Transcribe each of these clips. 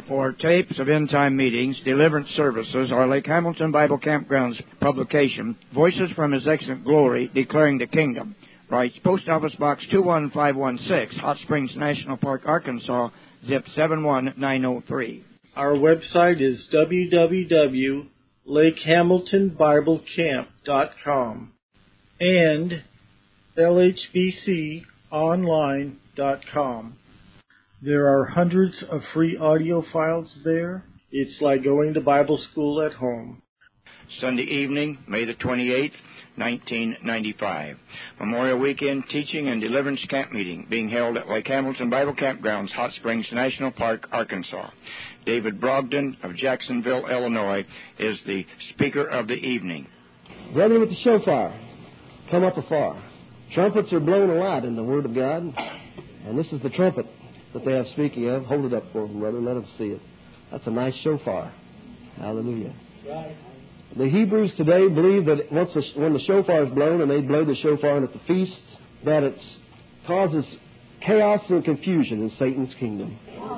For tapes of end-time meetings, deliverance services, or Lake Hamilton Bible Campground's publication, Voices from His Excellent Glory, Declaring the Kingdom. Writes Post Office Box 21516, Hot Springs National Park, Arkansas, zip 71903. Our website is www.lakehamiltonbiblecamp.com and lhbconline.com. There are hundreds of free audio files there. It's like going to Bible school at home. Sunday evening, May the 28th, 1995. Memorial Weekend Teaching and Deliverance Camp Meeting being held at Lake Hamilton Bible Campgrounds, Hot Springs National Park, Arkansas. David Brogdon of Jacksonville, Illinois, is the speaker of the evening. Brethren with the shofar, come up afar. Trumpets are blown a lot in the Word of God, and this is the trumpet that they have speaking of. Hold it up for them, brother. Let them see it. That's a nice shofar. Hallelujah. Right. The Hebrews today believe that when the shofar is blown, and they blow the shofar at the feasts, that it causes chaos and confusion in Satan's kingdom.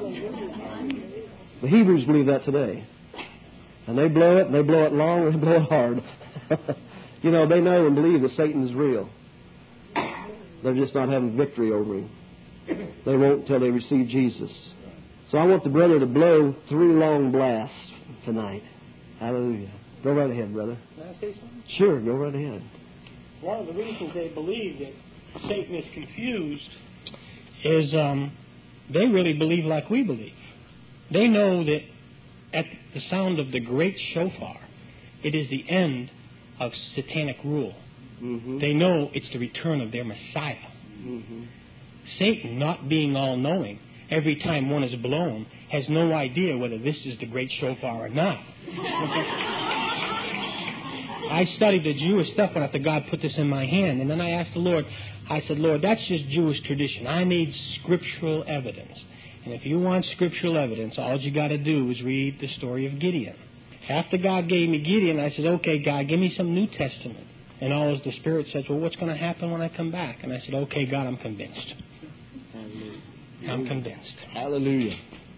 The Hebrews believe that today. And they blow it, and they blow it long, and they blow it hard. You know, they know and believe that Satan is real. They're just not having victory over him. They won't until they receive Jesus. So I want the brother to blow 3 long blasts tonight. Hallelujah. Go right ahead, brother. Can I say something? Sure, go right ahead. One of the reasons they believe that Satan is confused is they really believe like we believe. They know that at the sound of the great shofar, it is the end of satanic rule. Mm-hmm. They know it's the return of their Messiah. Mm-hmm. Satan, not being all-knowing, every time one is blown, has no idea whether this is the great shofar or not. I studied the Jewish stuff after God put this in my hand, and then I asked the Lord, I said, Lord, that's just Jewish tradition. I need scriptural evidence. And if you want scriptural evidence, all you got to do is read the story of Gideon. After God gave me Gideon, I said, okay, God, give me some New Testament. And all the Spirit says, well, what's going to happen when I come back? And I said, okay, God, I'm convinced. Hallelujah. I'm convinced. Hallelujah.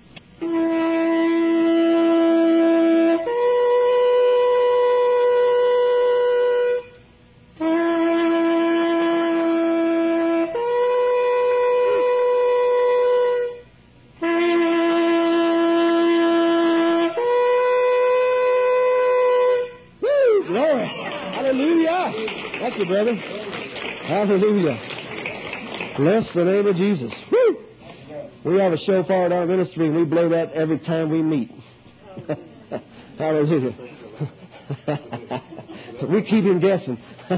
Thank you, brother. Hallelujah. Bless the name of Jesus. Woo! We have a shofar in our ministry, and we blow that every time we meet. Hallelujah. We keep him guessing.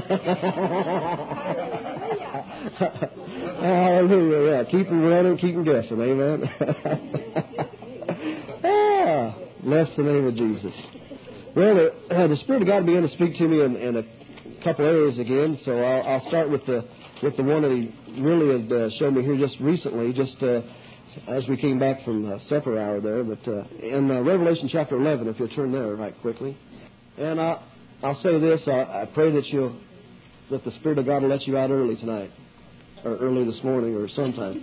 Hallelujah. Yeah, keep him running, keep him guessing. Amen. Bless the name of Jesus. Well, the Spirit of God began to speak to me in a couple areas again, so I'll start with the one that He really had shown me here just recently, as we came back from supper hour there. But in Revelation chapter 11, if you'll turn there right quickly, and I'll say this: I pray that the Spirit of God will let you out early tonight, or early this morning, or sometime.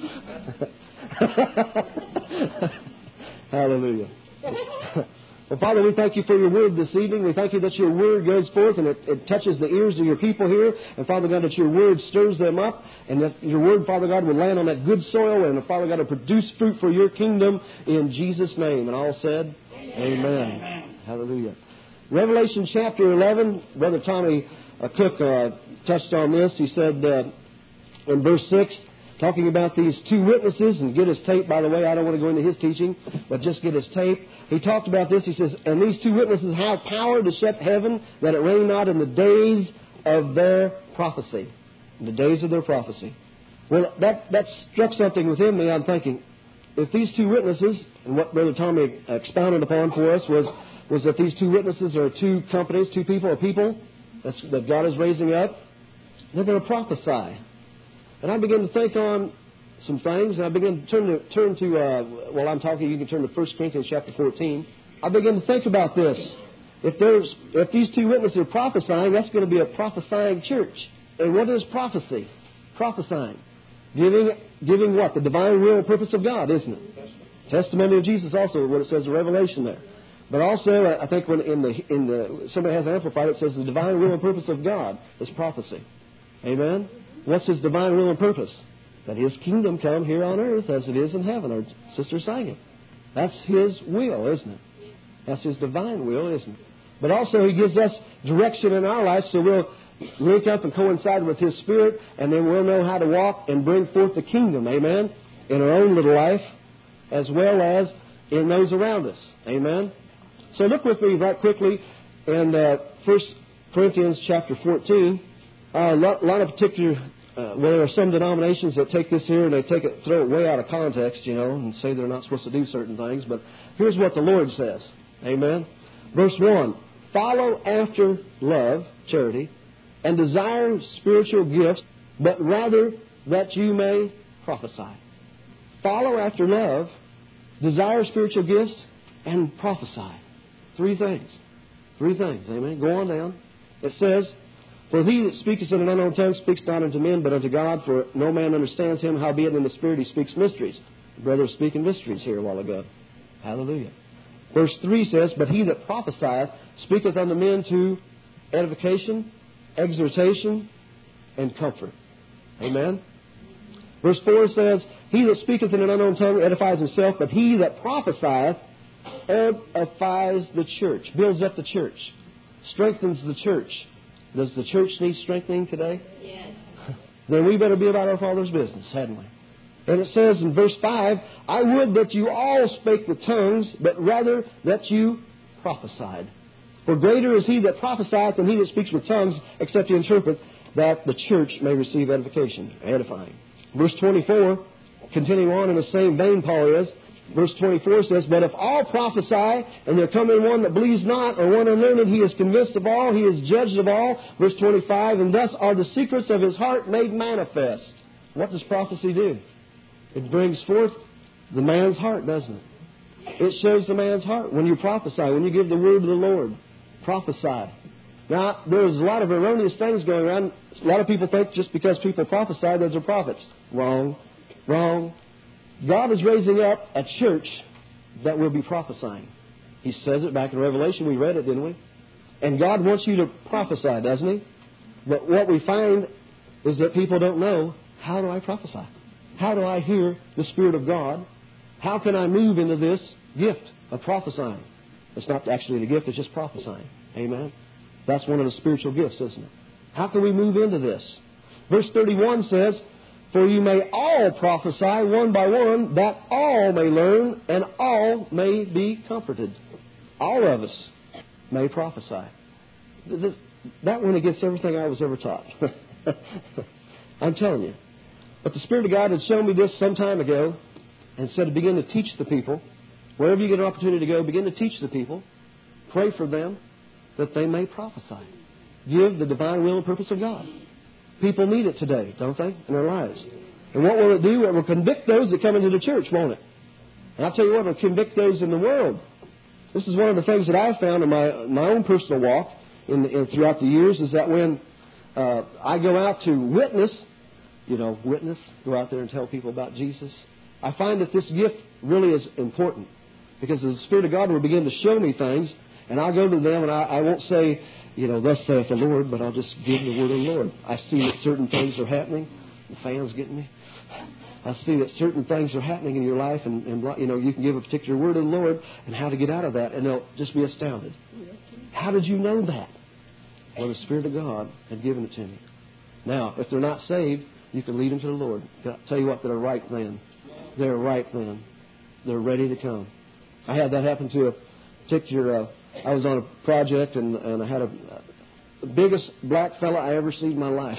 Hallelujah. Well, Father, we thank you for your word this evening. We thank you that your word goes forth and it touches the ears of your people here. And, Father God, that your word stirs them up. And that your word, Father God, will land on that good soil. And, Father God, will produce fruit for your kingdom in Jesus' name. And all said, Amen. Hallelujah. Revelation chapter 11, Brother Tommy Cook touched on this. He said in verse 6, talking about these 2 witnesses, and get his tape, by the way. I don't want to go into his teaching, but just get his tape. He talked about this. He says, and these 2 witnesses have power to shut heaven, that it rain not in the days of their prophecy. In the days of their prophecy. Well, that struck something within me. I'm thinking, if these 2 witnesses, and what Brother Tommy expounded upon for us was that these 2 witnesses are 2 companies, 2 people, a people that God is raising up, they're going to prophesy. And I began to think on some things, and I began to turn to while I'm talking, you can turn to 1 Corinthians chapter 14. I began to think about this. If these 2 witnesses are prophesying, that's going to be a prophesying church. And what is prophecy? Prophesying. Giving what? The divine will and purpose of God, isn't it? Testimony of Jesus also, what it says in Revelation there. But also, I think when somebody has amplified it, says the divine will and purpose of God is prophecy. Amen? What's His divine will and purpose? That His kingdom come here on earth as it is in heaven. Our sister sang it. That's His will, isn't it? That's His divine will, isn't it? But also He gives us direction in our life so we'll link up and coincide with His Spirit, and then we'll know how to walk and bring forth the kingdom, amen, in our own little life as well as in those around us. Amen? So look with me right quickly in 1 Corinthians chapter 14. A lot of particular, there are some denominations that take this here and they throw it way out of context, and say they're not supposed to do certain things. But here's what the Lord says. Amen? Verse 1, follow after love, charity, and desire spiritual gifts, but rather that you may prophesy. Follow after love, desire spiritual gifts, and prophesy. Three things. Amen. Go on down. It says, for he that speaketh in an unknown tongue speaks not unto men, but unto God, for no man understands him, howbeit in the Spirit he speaks mysteries. The brother was speaking mysteries here a while ago. Hallelujah. Verse 3 says, but he that prophesieth speaketh unto men to edification, exhortation, and comfort. Amen. Verse 4 says, he that speaketh in an unknown tongue edifies himself, but he that prophesieth edifies the church, builds up the church, strengthens the church. Does the church need strengthening today? Yes. Then we better be about our Father's business, hadn't we? And it says in verse 5, I would that you all spake with tongues, but rather that you prophesied. For greater is he that prophesieth than he that speaks with tongues, except he interpret, that the church may receive edification, edifying. Verse 24, continuing on in the same vein, Paul is, verse 24 says, but if all prophesy, and there come in one that believes not, or one unlearned, he is convinced of all, he is judged of all. Verse 25, and thus are the secrets of his heart made manifest. What does prophecy do? It brings forth the man's heart, doesn't it? It shows the man's heart when you prophesy, when you give the word of the Lord. Prophesy. Now, there's a lot of erroneous things going around. A lot of people think just because people prophesy, those are prophets. Wrong. God is raising up a church that will be prophesying. He says it back in Revelation. We read it, didn't we? And God wants you to prophesy, doesn't He? But what we find is that people don't know, how do I prophesy? How do I hear the Spirit of God? How can I move into this gift of prophesying? It's not actually the gift, it's just prophesying. Amen? That's one of the spiritual gifts, isn't it? How can we move into this? Verse 31 says, for you may all prophesy one by one, that all may learn and all may be comforted. All of us may prophesy. That one against everything I was ever taught. I'm telling you. But the Spirit of God had shown me this some time ago and said to begin to teach the people. Wherever you get an opportunity to go, begin to teach the people. Pray for them that they may prophesy. Give the divine will and purpose of God. People need it today, don't they, in their lives? And what will it do? It will convict those that come into the church, won't it? And I'll tell you what, it will convict those in the world. This is one of the things that I've found in my own personal walk throughout the years, is that when I go out to witness, go out there and tell people about Jesus, I find that this gift really is important, because the Spirit of God will begin to show me things, and I'll go to them and I won't say, thus saith the Lord, but I'll just give the word of the Lord. I see that certain things are happening. The fan's getting me. I see that certain things are happening in your life, and you can give a particular word of the Lord and how to get out of that, and they'll just be astounded. How did you know that? Well, the Spirit of God had given it to me. Now, if they're not saved, you can lead them to the Lord. I'll tell you what, they're right then. They're right then. They're ready to come. I had that happen to a particular... I was on a project, and I had the biggest black fella I ever seen in my life.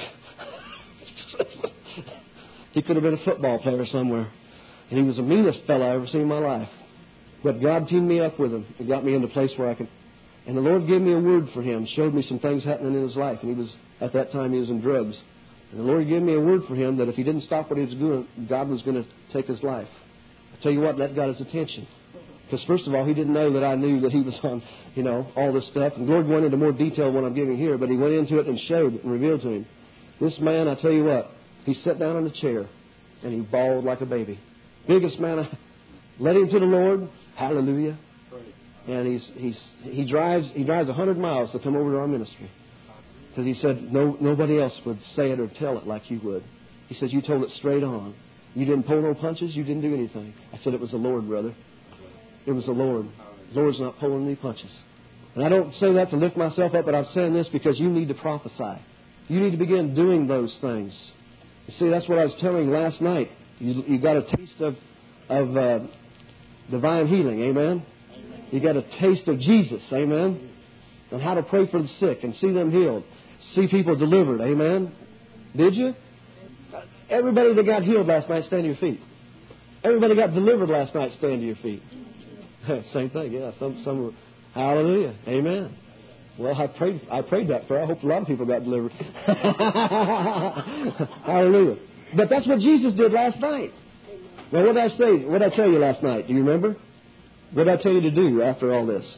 He could have been a football player somewhere. And he was the meanest fella I ever seen in my life. But God teamed me up with him and got me into a place where I could... And the Lord gave me a word for him, showed me some things happening in his life. And at that time, he was in drugs. And the Lord gave me a word for him that if he didn't stop what he was doing, God was going to take his life. I tell you what, that got his attention. Because first of all, he didn't know that I knew that he was on, all this stuff. And the Lord went into more detail than what I'm giving here, but he went into it and showed and revealed to him. This man, I tell you what, he sat down in a chair and he bawled like a baby. Biggest man led him to the Lord. Hallelujah. And he drives 100 miles to come over to our ministry. Because he said nobody else would say it or tell it like you would. He said, you told it straight on. You didn't pull no punches. You didn't do anything. I said, it was the Lord, brother. It was the Lord. The Lord's not pulling any punches. And I don't say that to lift myself up, but I'm saying this because you need to prophesy. You need to begin doing those things. You see, that's what I was telling last night. You got a taste of divine healing. Amen? You got a taste of Jesus. Amen? And how to pray for the sick and see them healed. See people delivered. Amen? Did you? Everybody that got healed last night, stand to your feet. Everybody got delivered last night, stand to your feet. Same thing, yeah. Some were, hallelujah. Amen. Well, I prayed that prayer. I hope a lot of people got delivered. Hallelujah. But that's what Jesus did last night. Now, what did I say? What did I tell you last night? Do you remember? What did I tell you to do after all this?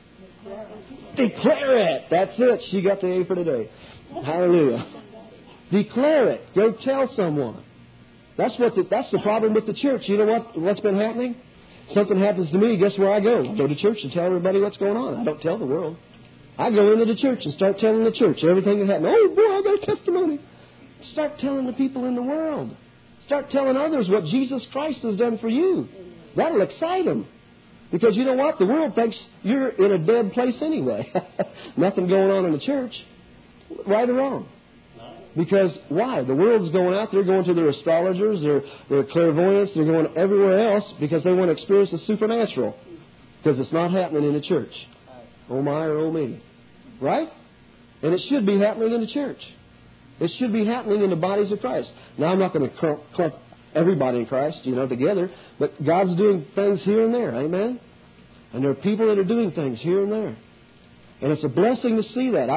Declare it. That's it. She got the A for today. Hallelujah. Declare it. Go tell someone. That's the problem with the church. You know what's been happening? Something happens to me, guess where I go? Go to church and tell everybody what's going on. I don't tell the world. I go into the church and start telling the church everything that happened. Oh, boy, I got a testimony. Start telling the people in the world. Start telling others what Jesus Christ has done for you. That'll excite them. Because you know what? The world thinks you're in a dead place anyway. Nothing going on in the church. Right or wrong? Because why? The world's going out. They're going to their astrologers, their clairvoyants. They're going everywhere else because they want to experience the supernatural. Because it's not happening in the church. Oh my or oh me. Right? And it should be happening in the church. It should be happening in the bodies of Christ. Now, I'm not going to clump everybody in Christ, together. But God's doing things here and there. Amen? And there are people that are doing things here and there. And it's a blessing to see that.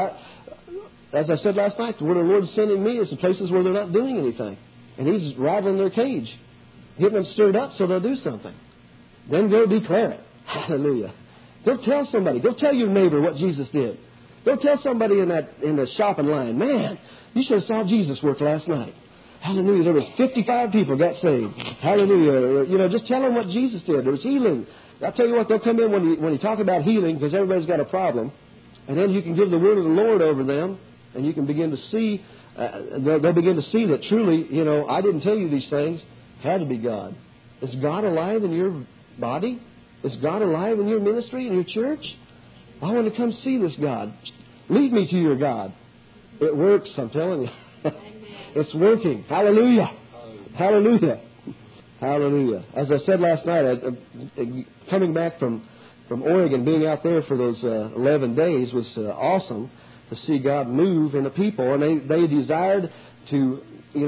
As I said last night, where the Lord's sending me is the places where they're not doing anything. And He's rattling their cage, getting them stirred up so they'll do something. Then go declare it. Hallelujah. Go tell somebody. Go tell your neighbor what Jesus did. Go tell somebody in the shopping line, man, you should have saw Jesus work last night. Hallelujah. There was 55 people got saved. Hallelujah. Just tell them what Jesus did. There was healing. I'll tell you what, they'll come in when you talk about healing because everybody's got a problem. And then you can give the word of the Lord over them. And you can begin to see, they'll begin to see that truly, I didn't tell you these things. Had to be God. Is God alive in your body? Is God alive in your ministry, in your church? I want to come see this God. Lead me to your God. It works, I'm telling you. It's working. Hallelujah. Hallelujah. Hallelujah. As I said last night, coming back from Oregon, being out there for those 11 days was awesome. To see God move in the people, and they desired to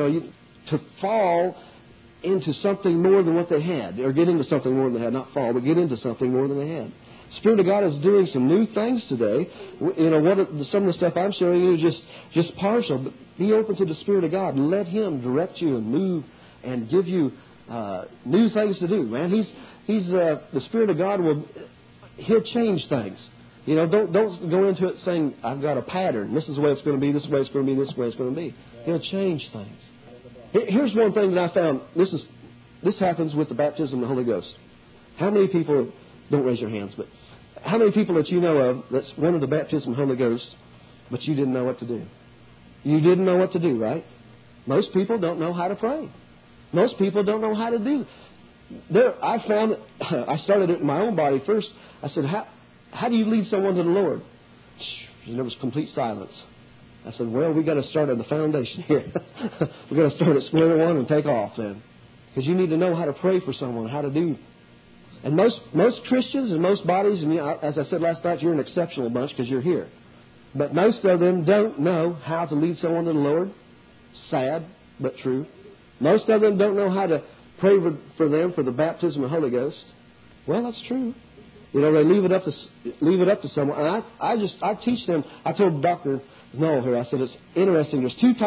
fall into something more than what they had, or get into something more than they had, not fall, but get into something more than they had. The Spirit of God is doing some new things today. Some of the stuff I'm showing you is just partial, but be open to the Spirit of God and let Him direct you and move and give you new things to do. Man, He's the Spirit of God He'll change things. Don't go into it saying, I've got a pattern. This is the way it's going to be, this is the way it's going to be, this is the way it's going to be. He'll change things. Here's one thing that I found. This happens with the baptism of the Holy Ghost. How many people, don't raise your hands, but how many people that you know of that's wanted the baptism of the Holy Ghost, but you didn't know what to do? You didn't know what to do, right? Most people don't know how to pray. Most people don't know how to do. I found that I started it in my own body first. I said, how do you lead someone to the Lord? And there was complete silence. I said, well, we got to start at the foundation here. We got to start at square one and take off then. Because you need to know how to pray for someone, how to do. And most Christians and most bodies, and as I said last night, you're an exceptional bunch because you're here. But most of them don't know how to lead someone to the Lord. Sad, but true. Most of them don't know how to pray for them for the baptism of the Holy Ghost. Well, that's true. They leave it up to someone. And I teach them. I told Dr. Noel here. I said it's interesting. There's two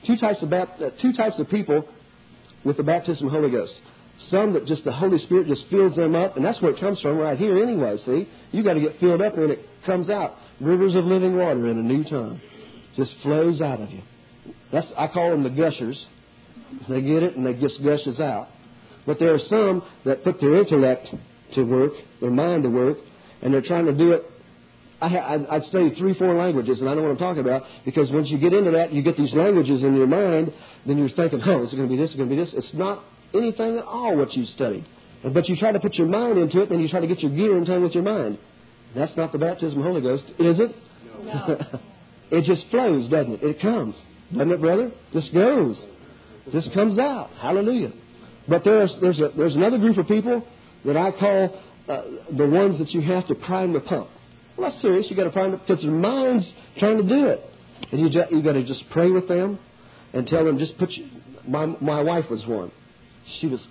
types of people with the baptism of the Holy Ghost. Some that just the Holy Spirit just fills them up, and that's where it comes from right here anyway. See, you got to get filled up, and it comes out rivers of living water in a new tongue, just flows out of you. I call them the gushers. They get it, and it just gushes out. But there are some that put their intellect to work, their mind to work, and they're trying to do it. I'd studied 3-4 languages, and I know what I'm talking about, because once you get into that, you get these languages in your mind, then you're thinking, oh, is it going to be this, is it going to be this? It's not anything at all what you studied. But you try to put your mind into it, and you try to get your gear in time with your mind. That's not the baptism of the Holy Ghost, is it? No. It just flows, doesn't it? It comes. Doesn't it, brother? Just goes. Just comes out. Hallelujah. But there's another group of people that I call the ones that you have to prime the pump. Well, that's serious. You got to prime it because their mind's trying to do it, and you got to just pray with them and tell them just put. My wife was one. She was,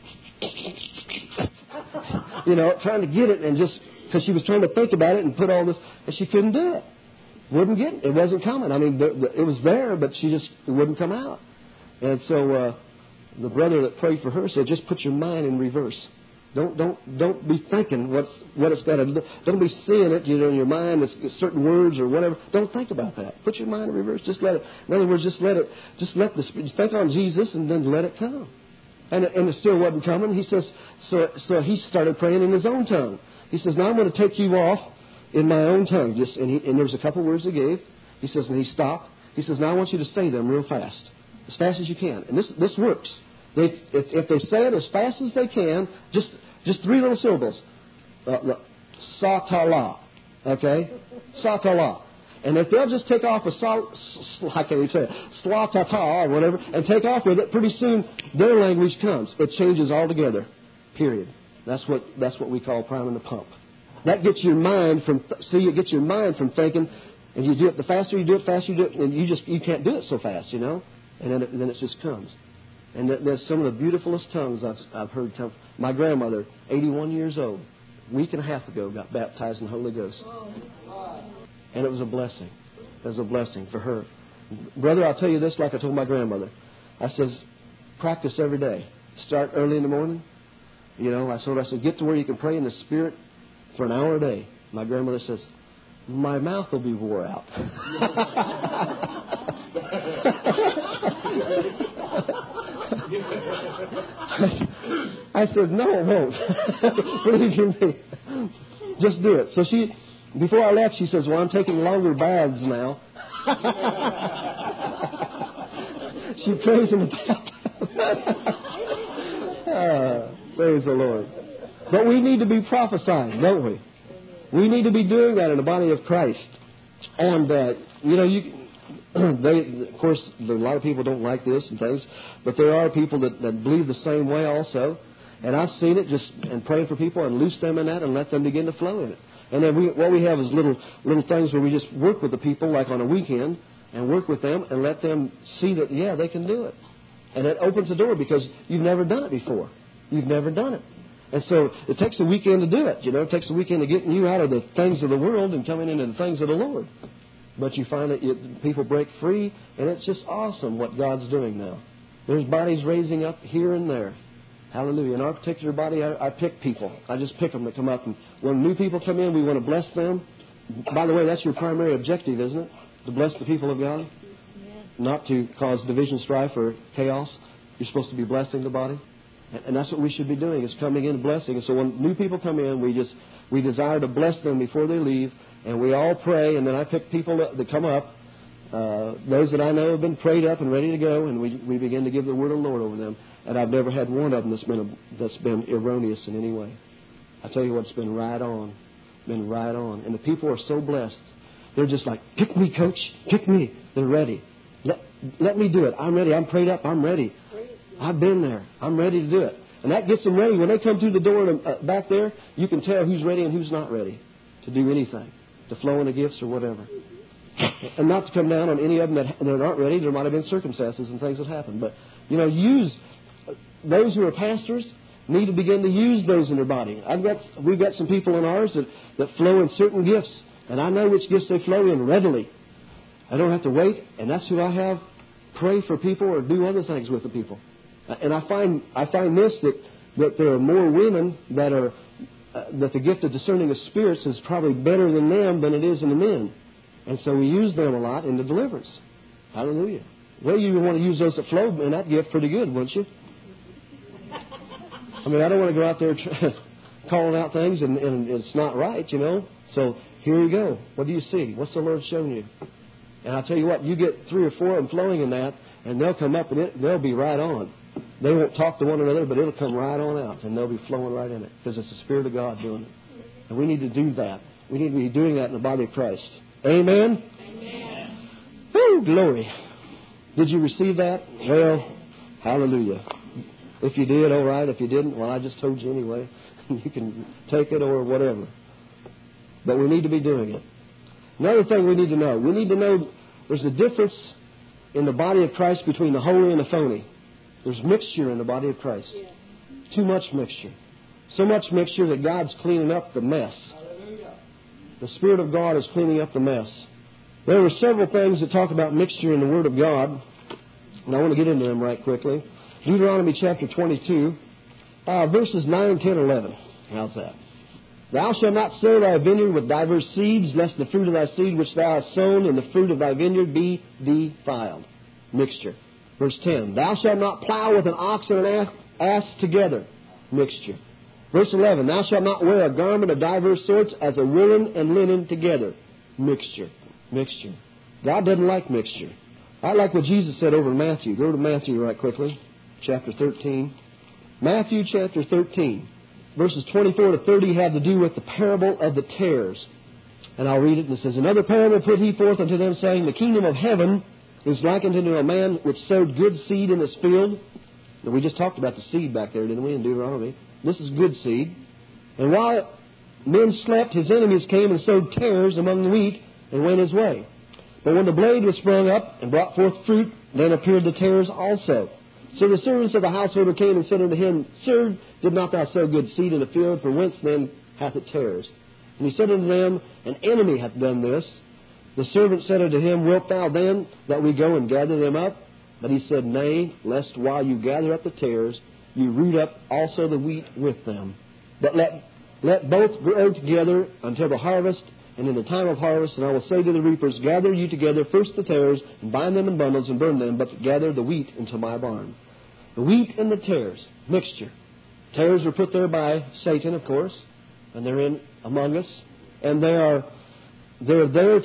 trying to get it, and just because she was trying to think about it and put all this, and she couldn't do it. Wouldn't get it. It wasn't coming. I mean, it was there, but it wouldn't come out. And so the brother that prayed for her said, just put your mind in reverse. Don't be thinking what it's got to do. Don't be seeing it, in your mind, it's certain words or whatever. Don't think about that. Put your mind in reverse. Just let it. In other words, just let the Spirit. Think on Jesus and then let it come. And it still wasn't coming. He says, so he started praying in his own tongue. He says, now I'm going to take you off in my own tongue. And there's a couple words he gave. He says, and he stopped. He says, now I want you to say them real fast as you can. And this works. If they say it as fast as they can, just 3 little syllables. Sa-ta-la. Okay? Sa-ta-la. And if they'll just take off I can't even say it, sla-ta-ta or whatever, and take off with it, pretty soon their language comes. It changes altogether. Period. That's what we call priming the pump. That gets your mind from, it gets your mind from thinking, and you do it, the faster you do it, and you can't do it so fast, and then it just comes. And there's some of the beautifulest tongues I've heard come. My grandmother, 81 years old, a week and a half ago, got baptized in the Holy Ghost. And it was a blessing. It was a blessing for her. Brother, I'll tell you this like I told my grandmother. I says, practice every day. Start early in the morning. I said, get to where you can pray in the Spirit for an hour a day. My grandmother says, my mouth will be wore out. I said, no, it won't. Believe me. Just do it. So before I left, she says, well, I'm taking longer baths now. She prays in the bath. Praise the Lord. But we need to be prophesying, don't we? We need to be doing that in the body of Christ. And, of course, a lot of people don't like this and things, but there are people that believe the same way also. And I've seen it and praying for people and loose them in that and let them begin to flow in it. And then what we have is little things where we just work with the people, like on a weekend, and work with them and let them see that, yeah, they can do it. And it opens the door because you've never done it before. You've never done it. And so it takes a weekend to do it. It takes a weekend to getting you out of the things of the world and coming into the things of the Lord. But you find that people break free, and it's just awesome what God's doing now. There's bodies raising up here and there. Hallelujah. In our particular body, I pick people. I just pick them that come up. And when new people come in, we want to bless them. By the way, that's your primary objective, isn't it? To bless the people of God? Yeah. Not to cause division, strife, or chaos. You're supposed to be blessing the body. And that's what we should be doing, is coming in and blessing. And so when new people come in, we desire to bless them before they leave. And we all pray. And then I pick people that come up. Those that I know have been prayed up and ready to go. And we begin to give the word of the Lord over them. And I've never had one of them that's been erroneous in any way. I tell you what, it's been right on. Been right on. And the people are so blessed. They're just like, pick me, coach. Pick me. They're ready. Let me do it. I'm ready. I'm prayed up. I'm ready. I've been there. I'm ready to do it. And that gets them ready. When they come through the door back there, you can tell who's ready and who's not ready to do anything, to flow in the gifts or whatever. And not to come down on any of them that they're not ready. There might have been circumstances and things that happened. But, use those who are pastors need to begin to use those in their body. We've got some people in ours that flow in certain gifts. And I know which gifts they flow in readily. I don't have to wait. And that's who I have pray for people or do other things with the people. And I find this, that there are more women that the gift of discerning of spirits is probably better than them than it is in the men. And so we use them a lot in the deliverance. Hallelujah. Well, you want to use those that flow in that gift pretty good, wouldn't you? I mean, I don't want to go out there calling out things and it's not right, you know. So here you go. What do you see? What's the Lord showing you? And I'll tell you what, you get 3 or 4 of them flowing in that, and they'll come up and they'll be right on. They won't talk to one another, but it'll come right on out, and they'll be flowing right in it because it's the Spirit of God doing it. And we need to do that. We need to be doing that in the body of Christ. Amen? Amen. Woo, glory. Did you receive that? Well, hallelujah. If you did, all right. If you didn't, well, I just told you anyway. You can take it or whatever. But we need to be doing it. Another thing we need to know there's a difference in the body of Christ between the holy and the phony. There's mixture in the body of Christ. Yes. Too much mixture. So much mixture that God's cleaning up the mess. Hallelujah. The Spirit of God is cleaning up the mess. There were several things that talk about mixture in the Word of God, and I want to get into them right quickly. Deuteronomy chapter 22, verses 9, 10, 11. How's that? Thou shalt not sow thy vineyard with divers seeds, lest the fruit of thy seed which thou hast sown in the fruit of thy vineyard be defiled. Mixture. Verse 10. Thou shalt not plow with an ox and an ass together. Mixture. Verse 11. Thou shalt not wear a garment of divers sorts as a woolen and linen together. Mixture. Mixture. God doesn't like mixture. I like what Jesus said over in Matthew. Go to Matthew right quickly. Chapter 13. Matthew chapter 13. Verses 24 to 30 have to do with the parable of the tares. And I'll read it, and it says, Another parable put he forth unto them, saying, The kingdom of heaven is likened unto a man which sowed good seed in his field. And we just talked about the seed back there, didn't we, in Deuteronomy? This is good seed. And while men slept, his enemies came and sowed tares among the wheat, and went his way. But when the blade was sprung up and brought forth fruit, then appeared the tares also. So the servants of the householder came and said unto him, Sir, did not thou sow good seed in the field? For whence then hath it tares? And he said unto them, An enemy hath done this. The servant said unto him, Wilt thou then that we go and gather them up? But he said, Nay, lest while you gather up the tares, you root up also the wheat with them. But let both grow together until the harvest. And in the time of harvest, and I will say to the reapers, Gather you together first the tares, and bind them in bundles, and burn them, but gather the wheat into my barn. The wheat and the tares, mixture. Tares are put there by Satan, of course, and they're in among us, and they're there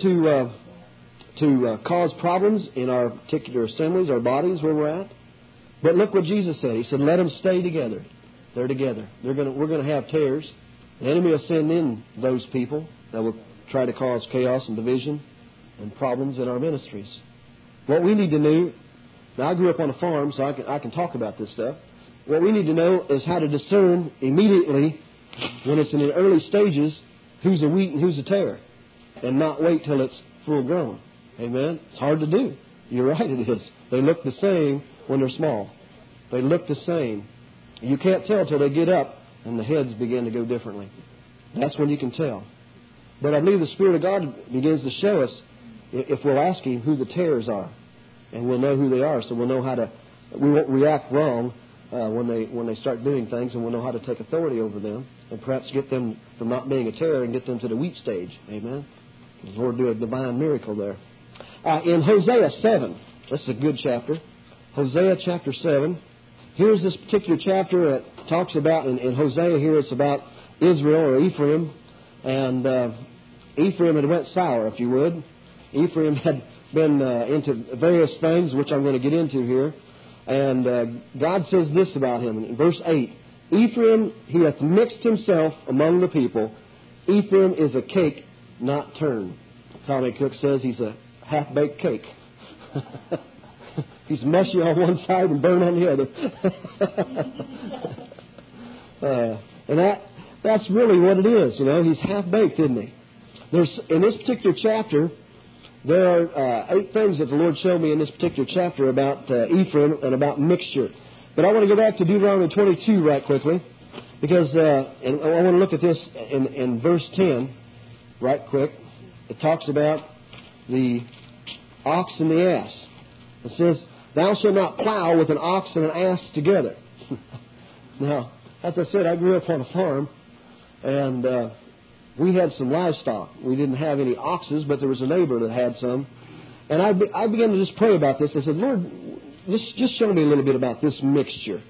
to cause problems in our particular assemblies, our bodies, where we're at. But look what Jesus said. He said, Let them stay together. They're together. We're going to have tares. The enemy will send in those people that will try to cause chaos and division and problems in our ministries. What we need to know, now I grew up on a farm, so I can talk about this stuff. What we need to know is how to discern immediately, when it's in the early stages, who's a wheat and who's a tare, and not wait till it's full grown. Amen? It's hard to do. You're right, it is. They look the same when they're small. They look the same. You can't tell till they get up and the heads begin to go differently. That's when you can tell. But I believe the Spirit of God begins to show us, if we'll ask Him, who the tares are. And we'll know who they are, so we'll know how to, we won't react wrong when they start doing things, and we'll know how to take authority over them, and perhaps get them from not being a tare and get them to the wheat stage. Amen? The Lord do a divine miracle there. In Hosea 7, this is a good chapter. Hosea chapter 7. Here's this particular chapter that talks about, in Hosea here, it's about Israel or Ephraim. And Ephraim had went sour, if you would. Ephraim had been into various things, which I'm going to get into here. And God says this about him in verse 8. Ephraim, he hath mixed himself among the people. Ephraim is a cake not turned. Tommy Cook says he's a half-baked cake. He's mushy on one side and burnt on the other. And that's really what it is, you know. He's half-baked, isn't he? In this particular chapter, there are 8 things that the Lord showed me in this particular chapter about Ephraim and about mixture. But I want to go back to Deuteronomy 22 right quickly, because and I want to look at this in verse 10 right quick. It talks about the ox and the ass. It says, Thou shalt not plow with an ox and an ass together. Now, as I said, I grew up on a farm, and we had some livestock. We didn't have any oxes, but there was a neighbor that had some. And I began to just pray about this. I said, Lord, just show me a little bit about this mixture.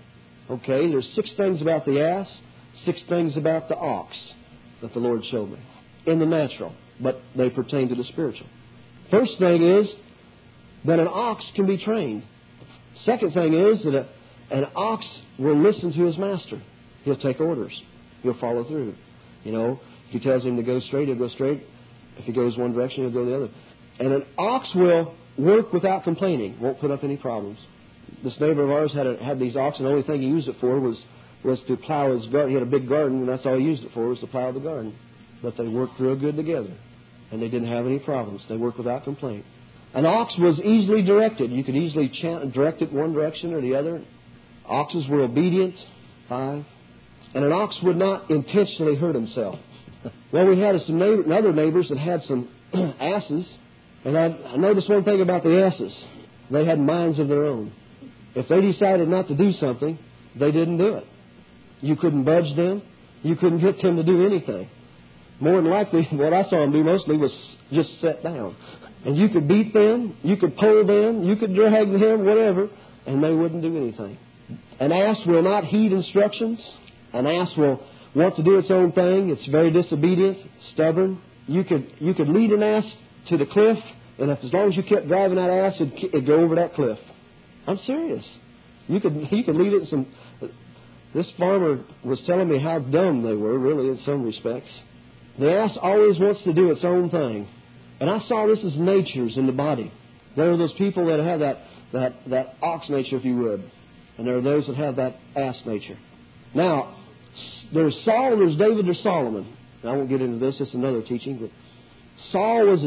Okay, there's 6 things about the ass, 6 things about the ox that the Lord showed me in the natural, but they pertain to the spiritual. First thing is that an ox can be trained. Second thing is that an ox will listen to his master. He'll take orders. He'll follow through. You know, if he tells him to go straight, he'll go straight. If he goes one direction, he'll go the other. And an ox will work without complaining, won't put up any problems. This neighbor of ours had these oxen. The only thing he used it for was to plow his garden. He had a big garden, and that's all he used it for, was to plow the garden. But they worked real good together, and they didn't have any problems. They worked without complaint. An ox was easily directed. You could easily direct it one direction or the other. Oxes were obedient. 5. And an ox would not intentionally hurt himself. Well, we had some other neighbors that had some asses, and I noticed one thing about the asses. They had minds of their own. If they decided not to do something, they didn't do it. You couldn't budge them. You couldn't get them to do anything. More than likely, what I saw them do mostly was just sit down. And you could beat them, you could pull them, you could drag them, whatever, and they wouldn't do anything. An ass will not heed instructions. An ass will want to do its own thing. It's very disobedient, stubborn. You could lead an ass to the cliff, and as long as you kept driving that ass, it'd go over that cliff. I'm serious. You could lead it some. This farmer was telling me how dumb they were, really, in some respects. The ass always wants to do its own thing. And I saw this as natures in the body. There are those people that have that ox nature, if you would. And there are those that have that ass nature. Now, there's Saul and there's David or Solomon. Now, I won't get into this. It's another teaching. But Saul was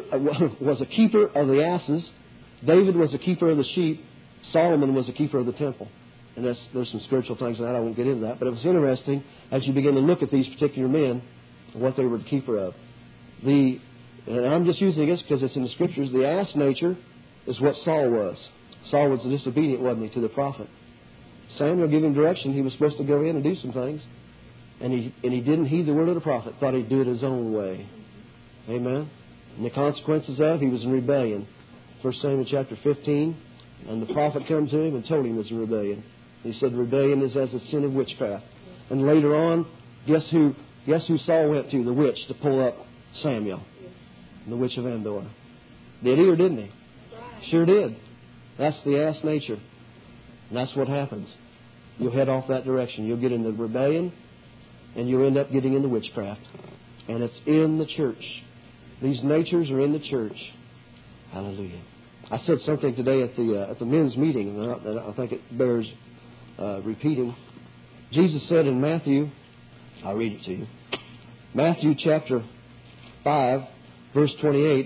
a keeper of the asses. David was a keeper of the sheep. Solomon was a keeper of the temple. And there's some spiritual things in that. I won't get into that. But it was interesting as you begin to look at these particular men, what they were the keeper of. And I'm just using this because it's in the Scriptures. The ass nature is what Saul was. Saul was disobedient, wasn't he, to the prophet. Samuel gave him direction. He was supposed to go in and do some things. And he didn't heed the word of the prophet. Thought he'd do it his own way. Amen? And the consequences of, he was in rebellion. 1 Samuel chapter 15. And the prophet came to him and told him it was a rebellion. He said rebellion is as a sin of witchcraft. And later on, guess who Saul went to? The witch, to pull up Samuel. The witch of Endor. Did he or didn't he? Sure did. That's the ass nature. And that's what happens. You'll head off that direction. You'll get into rebellion, and you'll end up getting into witchcraft. And it's in the church. These natures are in the church. Hallelujah. I said something today at the men's meeting, and I think it bears repeating. Jesus said in Matthew, I'll read it to you. Matthew chapter 5, verse 28,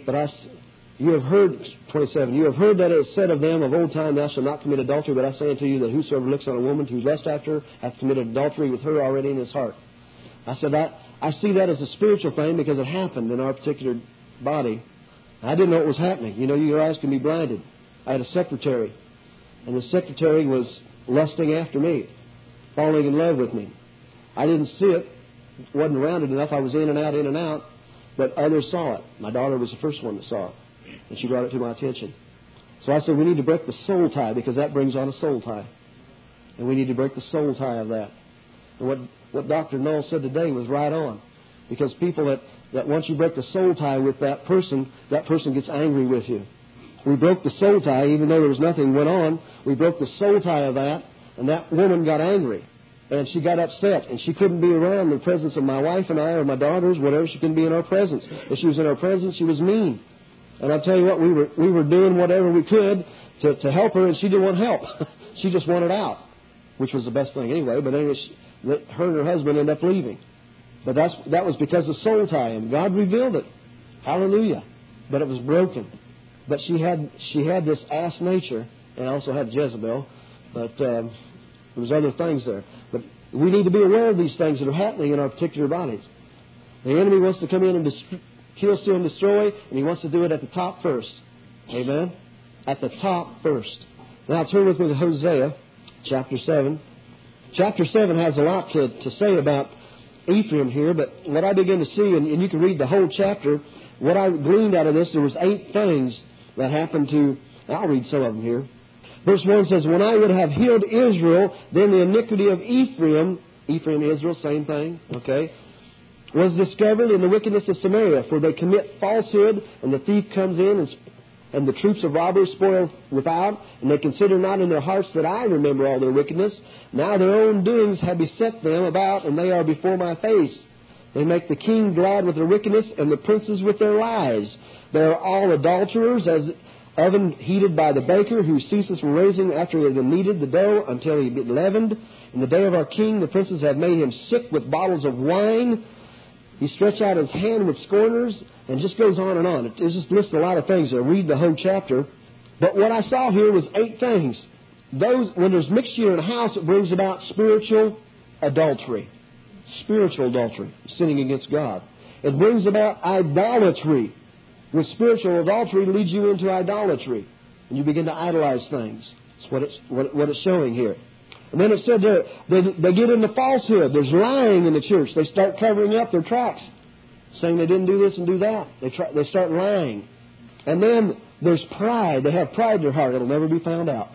you have heard, 27, you have heard that it is said of them of old time, thou shalt not commit adultery, but I say unto you that whosoever looks on a woman to lust after her hath committed adultery with her already in his heart. I said, I see that as a spiritual thing because it happened in our particular body. I didn't know it was happening. You know, your eyes can be blinded. I had a secretary, and the secretary was lusting after me, falling in love with me. I didn't see it. It wasn't rounded enough. I was in and out, but others saw it. My daughter was the first one that saw it, and she brought it to my attention. So I said, we need to break the soul tie, because that brings on a soul tie. And we need to break the soul tie of that. And what Dr. Knoll said today was right on, because people that once you break the soul tie with that person gets angry with you. We broke the soul tie, even though there was nothing went on. We broke the soul tie of that, and that woman got angry. And she got upset, and she couldn't be around the presence of my wife and I or my daughters, whatever. She couldn't be in our presence. If she was in our presence, she was mean. And I'll tell you what, we were doing whatever we could to help her, and she didn't want help. She just wanted out, which was the best thing anyway. But anyway, her and her husband ended up leaving. But that was because of soul tie, and God revealed it. Hallelujah. But it was broken. But she had this ass nature, and also had Jezebel. But there was other things there. But we need to be aware of these things that are happening in our particular bodies. The enemy wants to come in and kill, steal, and destroy, and he wants to do it at the top first. Amen? At the top first. Now turn with me to Hosea chapter 7. Chapter 7 has a lot to say about Ephraim here, but what I begin to see, and you can read the whole chapter, what I gleaned out of this, there was 8 things that happened to, I'll read some of them here. Verse 1 says, when I would have healed Israel, then the iniquity of Ephraim, Israel, same thing, okay, was discovered in the wickedness of Samaria. For they commit falsehood, and the thief comes in, and the troops of robbers spoil without, and they consider not in their hearts that I remember all their wickedness. Now their own doings have beset them about, and they are before my face. They make the king glad with their wickedness, and the princes with their lies. They are all adulterers, as oven heated by the baker, who ceases from raising after he has kneaded the dough until he be leavened. In the day of our king, the princes have made him sick with bottles of wine. He stretched out his hand with scorners, and just goes on and on. It just lists a lot of things. I read the whole chapter. But what I saw here was 8 things. When there's mixture in a house, it brings about spiritual adultery. Spiritual adultery, sinning against God. It brings about idolatry. With spiritual adultery leads you into idolatry, and you begin to idolize things. That's what it's showing here. And then it said they get into falsehood. There's lying in the church. They start covering up their tracks, saying they didn't do this and do that. They start lying. And then there's pride. They have pride in their heart. It'll never be found out.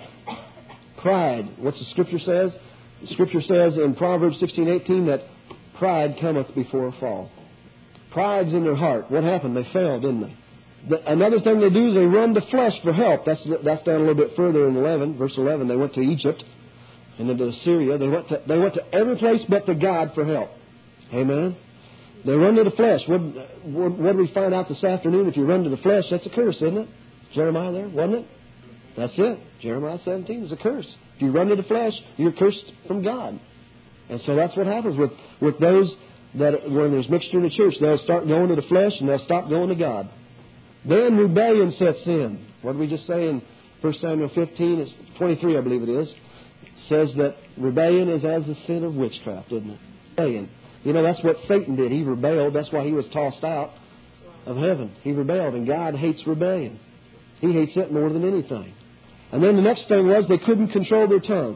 Pride. What's the Scripture says? The Scripture says in Proverbs 16:18 that pride cometh before a fall. Pride's in their heart. What happened? They fell, didn't they? Another thing they do is they run to flesh for help. That's down a little bit further in 11, verse 11. They went to Egypt and into Assyria. They went to every place but to God for help. Amen. They run to the flesh. What did we find out this afternoon? If you run to the flesh, that's a curse, isn't it? Jeremiah there, wasn't it? That's it. Jeremiah 17 is a curse. If you run to the flesh, you're cursed from God. And so that's what happens with those that when there's mixture in the church. They'll start going to the flesh and they'll stop going to God. Then rebellion sets in. What did we just say in 1 Samuel 15? It's 23, I believe it is. It says that rebellion is as the sin of witchcraft, isn't it? Rebellion. You know, that's what Satan did. He rebelled. That's why he was tossed out of heaven. He rebelled, and God hates rebellion. He hates it more than anything. And then the next thing was they couldn't control their tongue.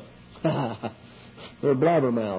They're blabbermouths.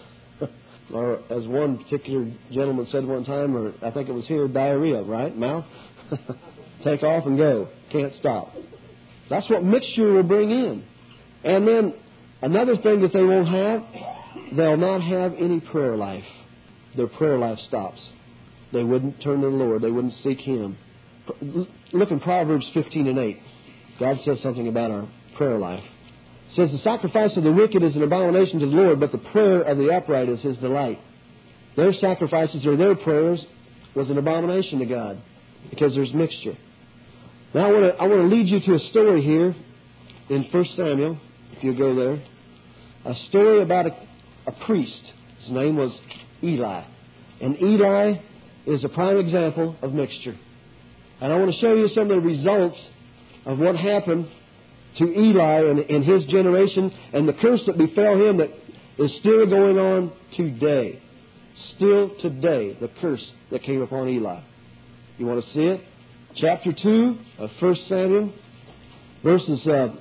Or as one particular gentleman said one time, or I think it was here, diarrhea, right? Mouth? Take off and go. Can't stop. That's what mixture will bring in. And then another thing that they won't have, they'll not have any prayer life. Their prayer life stops. They wouldn't turn to the Lord. They wouldn't seek Him. Look in Proverbs 15:8. God says something about our prayer life. It says, the sacrifice of the wicked is an abomination to the Lord, but the prayer of the upright is His delight. Their sacrifices or their prayers was an abomination to God because there's mixture. Now I want to lead you to a story here in 1 Samuel, if you go there. A story about a priest. His name was Eli. And Eli is a prime example of mixture. And I want to show you some of the results of what happened to Eli in his generation and the curse that befell him that is still going on today. Still today, the curse that came upon Eli. You want to see it? Chapter 2 of 1 Samuel, verses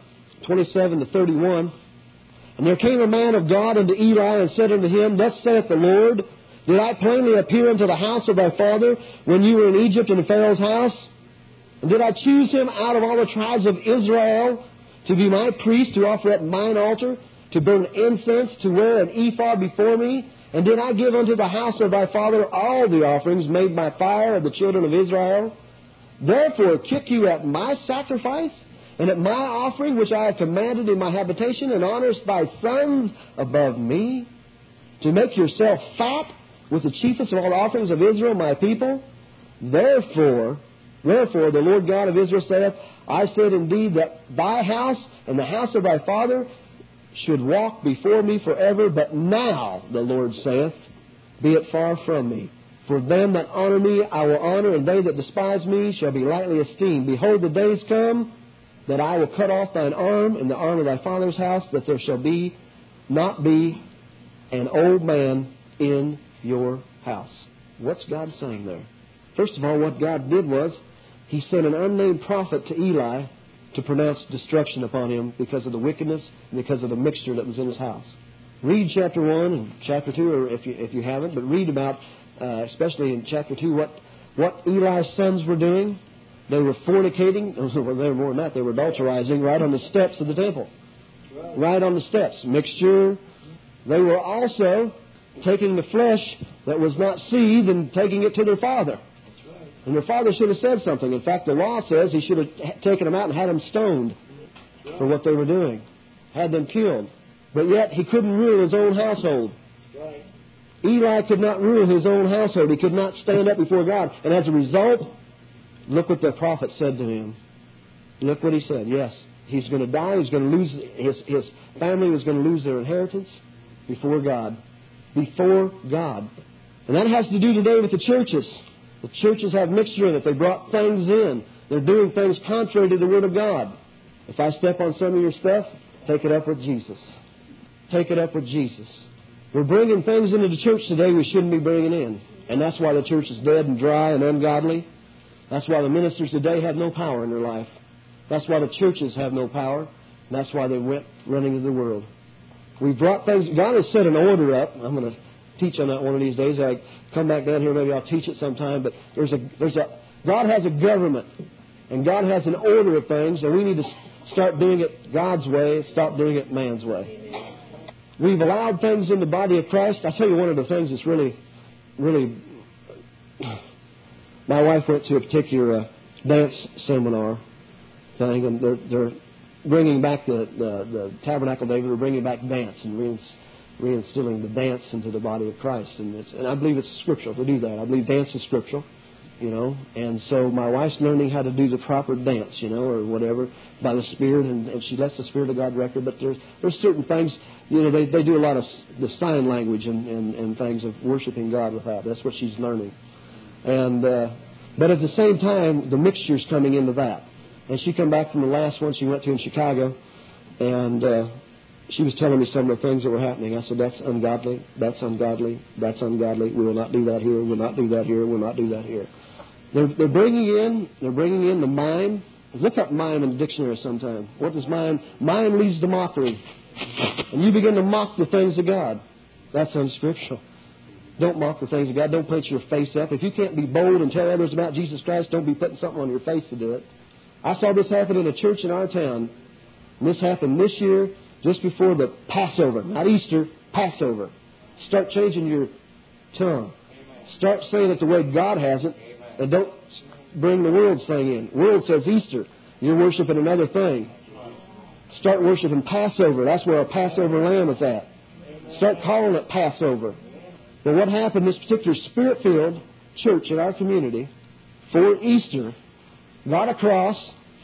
27 to 31. And there came a man of God unto Eli and said unto him, Thus saith the Lord, Did I plainly appear unto the house of thy father when you were in Egypt in Pharaoh's house? And did I choose him out of all the tribes of Israel to be my priest, to offer at mine altar, to burn incense, to wear an ephod before me? And did I give unto the house of thy father all the offerings made by fire of the children of Israel? Therefore kick you at my sacrifice, and at my offering which I have commanded in my habitation, and honorest thy sons above me, to make yourself fat with the chiefest of all the offerings of Israel, my people? Wherefore, the Lord God of Israel saith, I said indeed that thy house and the house of thy father should walk before me forever, but now, the Lord saith, be it far from me. For them that honor me I will honor, and they that despise me shall be lightly esteemed. Behold, the days come that I will cut off thine arm and the arm of thy father's house, that there shall not be an old man in your house. What's God saying there? First of all, what God did was He sent an unnamed prophet to Eli to pronounce destruction upon him because of the wickedness and because of the mixture that was in his house. Read chapter 1 and chapter 2, or if you haven't, but read about, especially in chapter 2, what Eli's sons were doing. They were fornicating. Well, they were more than that. They were adulterizing right on the steps of the temple. Right on the steps. Mixture. They were also taking the flesh that was not seed and taking it to their father. And their father should have said something. In fact, the law says he should have taken them out and had them stoned for what they were doing. Had them killed. But yet he couldn't rule his own household. Eli could not rule his own household. He could not stand up before God. And as a result, look what the prophet said to him. Look what he said. Yes, he's going to die. He's going to lose, his family was going to lose their inheritance before God. Before God. And that has to do today with the churches. The churches have mixture in it. They brought things in. They're doing things contrary to the Word of God. If I step on some of your stuff, take it up with Jesus. Take it up with Jesus. We're bringing things into the church today we shouldn't be bringing in. And that's why the church is dead and dry and ungodly. That's why the ministers today have no power in their life. That's why the churches have no power. And that's why they went running into the world. We brought things. God has set an order up. I'm going to teach on that one of these days. I come back down here, maybe I'll teach it sometime. But God has a government. And God has an order of things. And we need to start doing it God's way, stop doing it man's way. We've allowed things in the body of Christ. I'll tell you one of the things that's really... My wife went to a particular dance seminar thing, and they're bringing back the Tabernacle Day. They're bringing back dance and reinstilling the dance into the body of Christ. And I believe it's scriptural to do that. I believe dance is scriptural. And so my wife's learning how to do the proper dance, or whatever, by the Spirit, and she lets the Spirit of God direct her. But there's certain things, they do a lot of the sign language and things of worshiping God with that. That's what she's learning. But at the same time, the mixture's coming into that. And she come back from the last one she went to in Chicago, and she was telling me some of the things that were happening. I said, that's ungodly, that's ungodly, that's ungodly. We will not do that here, we'll not do that here, we'll not do that here. They're bringing in the mime. Look up mime in the dictionary sometime. What does mime? Mime leads to mockery. And you begin to mock the things of God. That's unscriptural. Don't mock the things of God. Don't put your face up. If you can't be bold and tell others about Jesus Christ, don't be putting something on your face to do it. I saw this happen in a church in our town. And this happened this year, just before the Passover. Not Easter, Passover. Start changing your tongue. Start saying it the way God has it. And don't bring the world's thing in. The world says Easter. You're worshiping another thing. Start worshiping Passover. That's where a Passover lamb is at. Start calling it Passover. But what happened, this particular Spirit-filled church in our community, for Easter, got a cross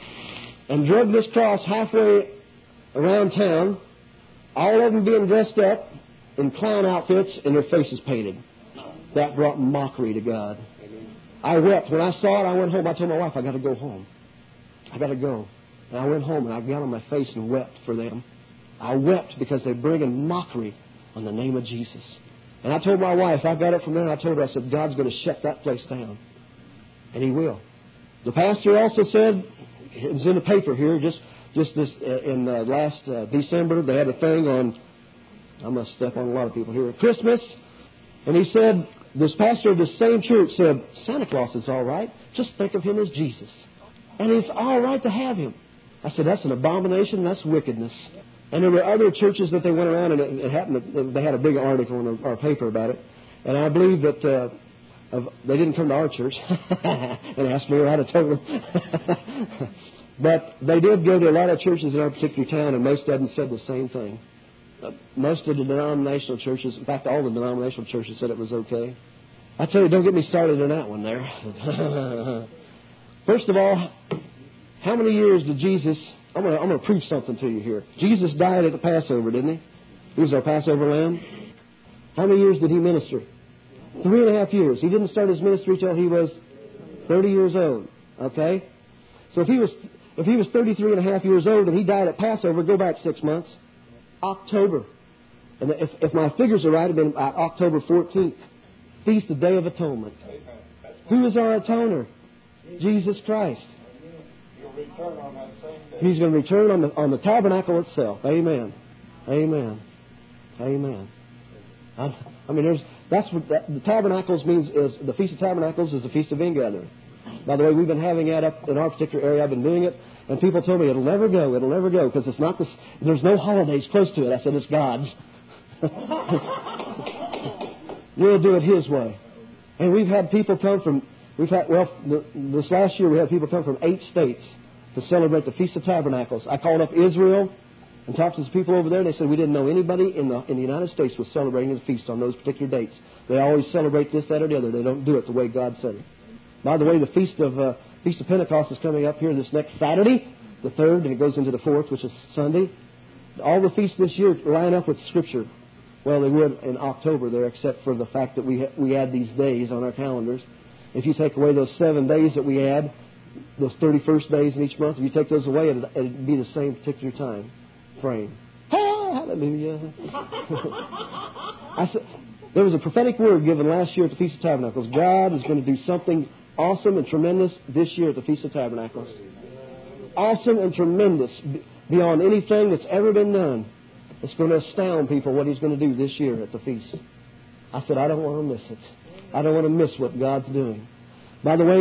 and drug this cross halfway around town, all of them being dressed up in clown outfits and their faces painted. That brought mockery to God. I wept. When I saw it, I went home. I told my wife, I got to go home. I got to go. And I went home and I got on my face and wept for them. I wept because they're bringing mockery on the name of Jesus. And I told my wife, I got up from there and I told her, I said, God's going to shut that place down. And He will. The pastor also said, it was in the paper here, just this in last December, they had a thing on, I'm going to step on a lot of people here, Christmas. And he said, this pastor of the same church said, Santa Claus is all right. Just think of Him as Jesus. And it's all right to have Him. I said, that's an abomination. That's wickedness. And there were other churches that they went around, and it happened that they had a big article in our paper about it. And I believe that they didn't come to our church and ask me, or I'd have told them. But they did go to a lot of churches in our particular town, and most of them said the same thing. Most of the denominational churches, in fact, all the denominational churches said it was okay. I tell you, don't get me started on that one there. First of all, how many years did Jesus... I'm going to prove something to you here. Jesus died at the Passover, didn't He? He was our Passover lamb. How many years did He minister? 3.5 years. He didn't start His ministry till He was 30 years old. Okay? So if he was 33.5 years old and He died at Passover, go back 6 months. October. And if my figures are right, it would have been October 14th. Feast of Day of Atonement. Who is our atoner? Jesus Christ. He's going to return on the tabernacle itself. Amen. Amen. Amen. I mean, that's what the Tabernacles means. Is the Feast of Tabernacles is the Feast of Ingathering. By the way, we've been having that up in our particular area. I've been doing it, and people told me it'll never go, because it's not this. There's no holidays close to it. I said it's God's. We'll do it His way. And we've had people come from. This last year we had people come from 8 states to celebrate the Feast of Tabernacles. I called up Israel and talked to the people over there. They said we didn't know anybody in the United States was celebrating the feast on those particular dates. They always celebrate this, that, or the other. They don't do it the way God said it. By the way, the Feast of Pentecost is coming up here this next Saturday, the 3rd, and it goes into the 4th, which is Sunday. All the feasts this year line up with Scripture. Well, they would in October there, except for the fact that we add these days on our calendars. If you take away those 7 days that we add, those 31st days in each month, if you take those away, it'd be the same particular time frame. Hallelujah. There was a prophetic word given last year at the Feast of Tabernacles. God is going to do something awesome and tremendous this year at the Feast of Tabernacles. Awesome and tremendous, beyond anything that's ever been done. It's going to astound people what He's going to do this year at the feast. I said, I don't want to miss it. I don't want to miss what God's doing. By the way,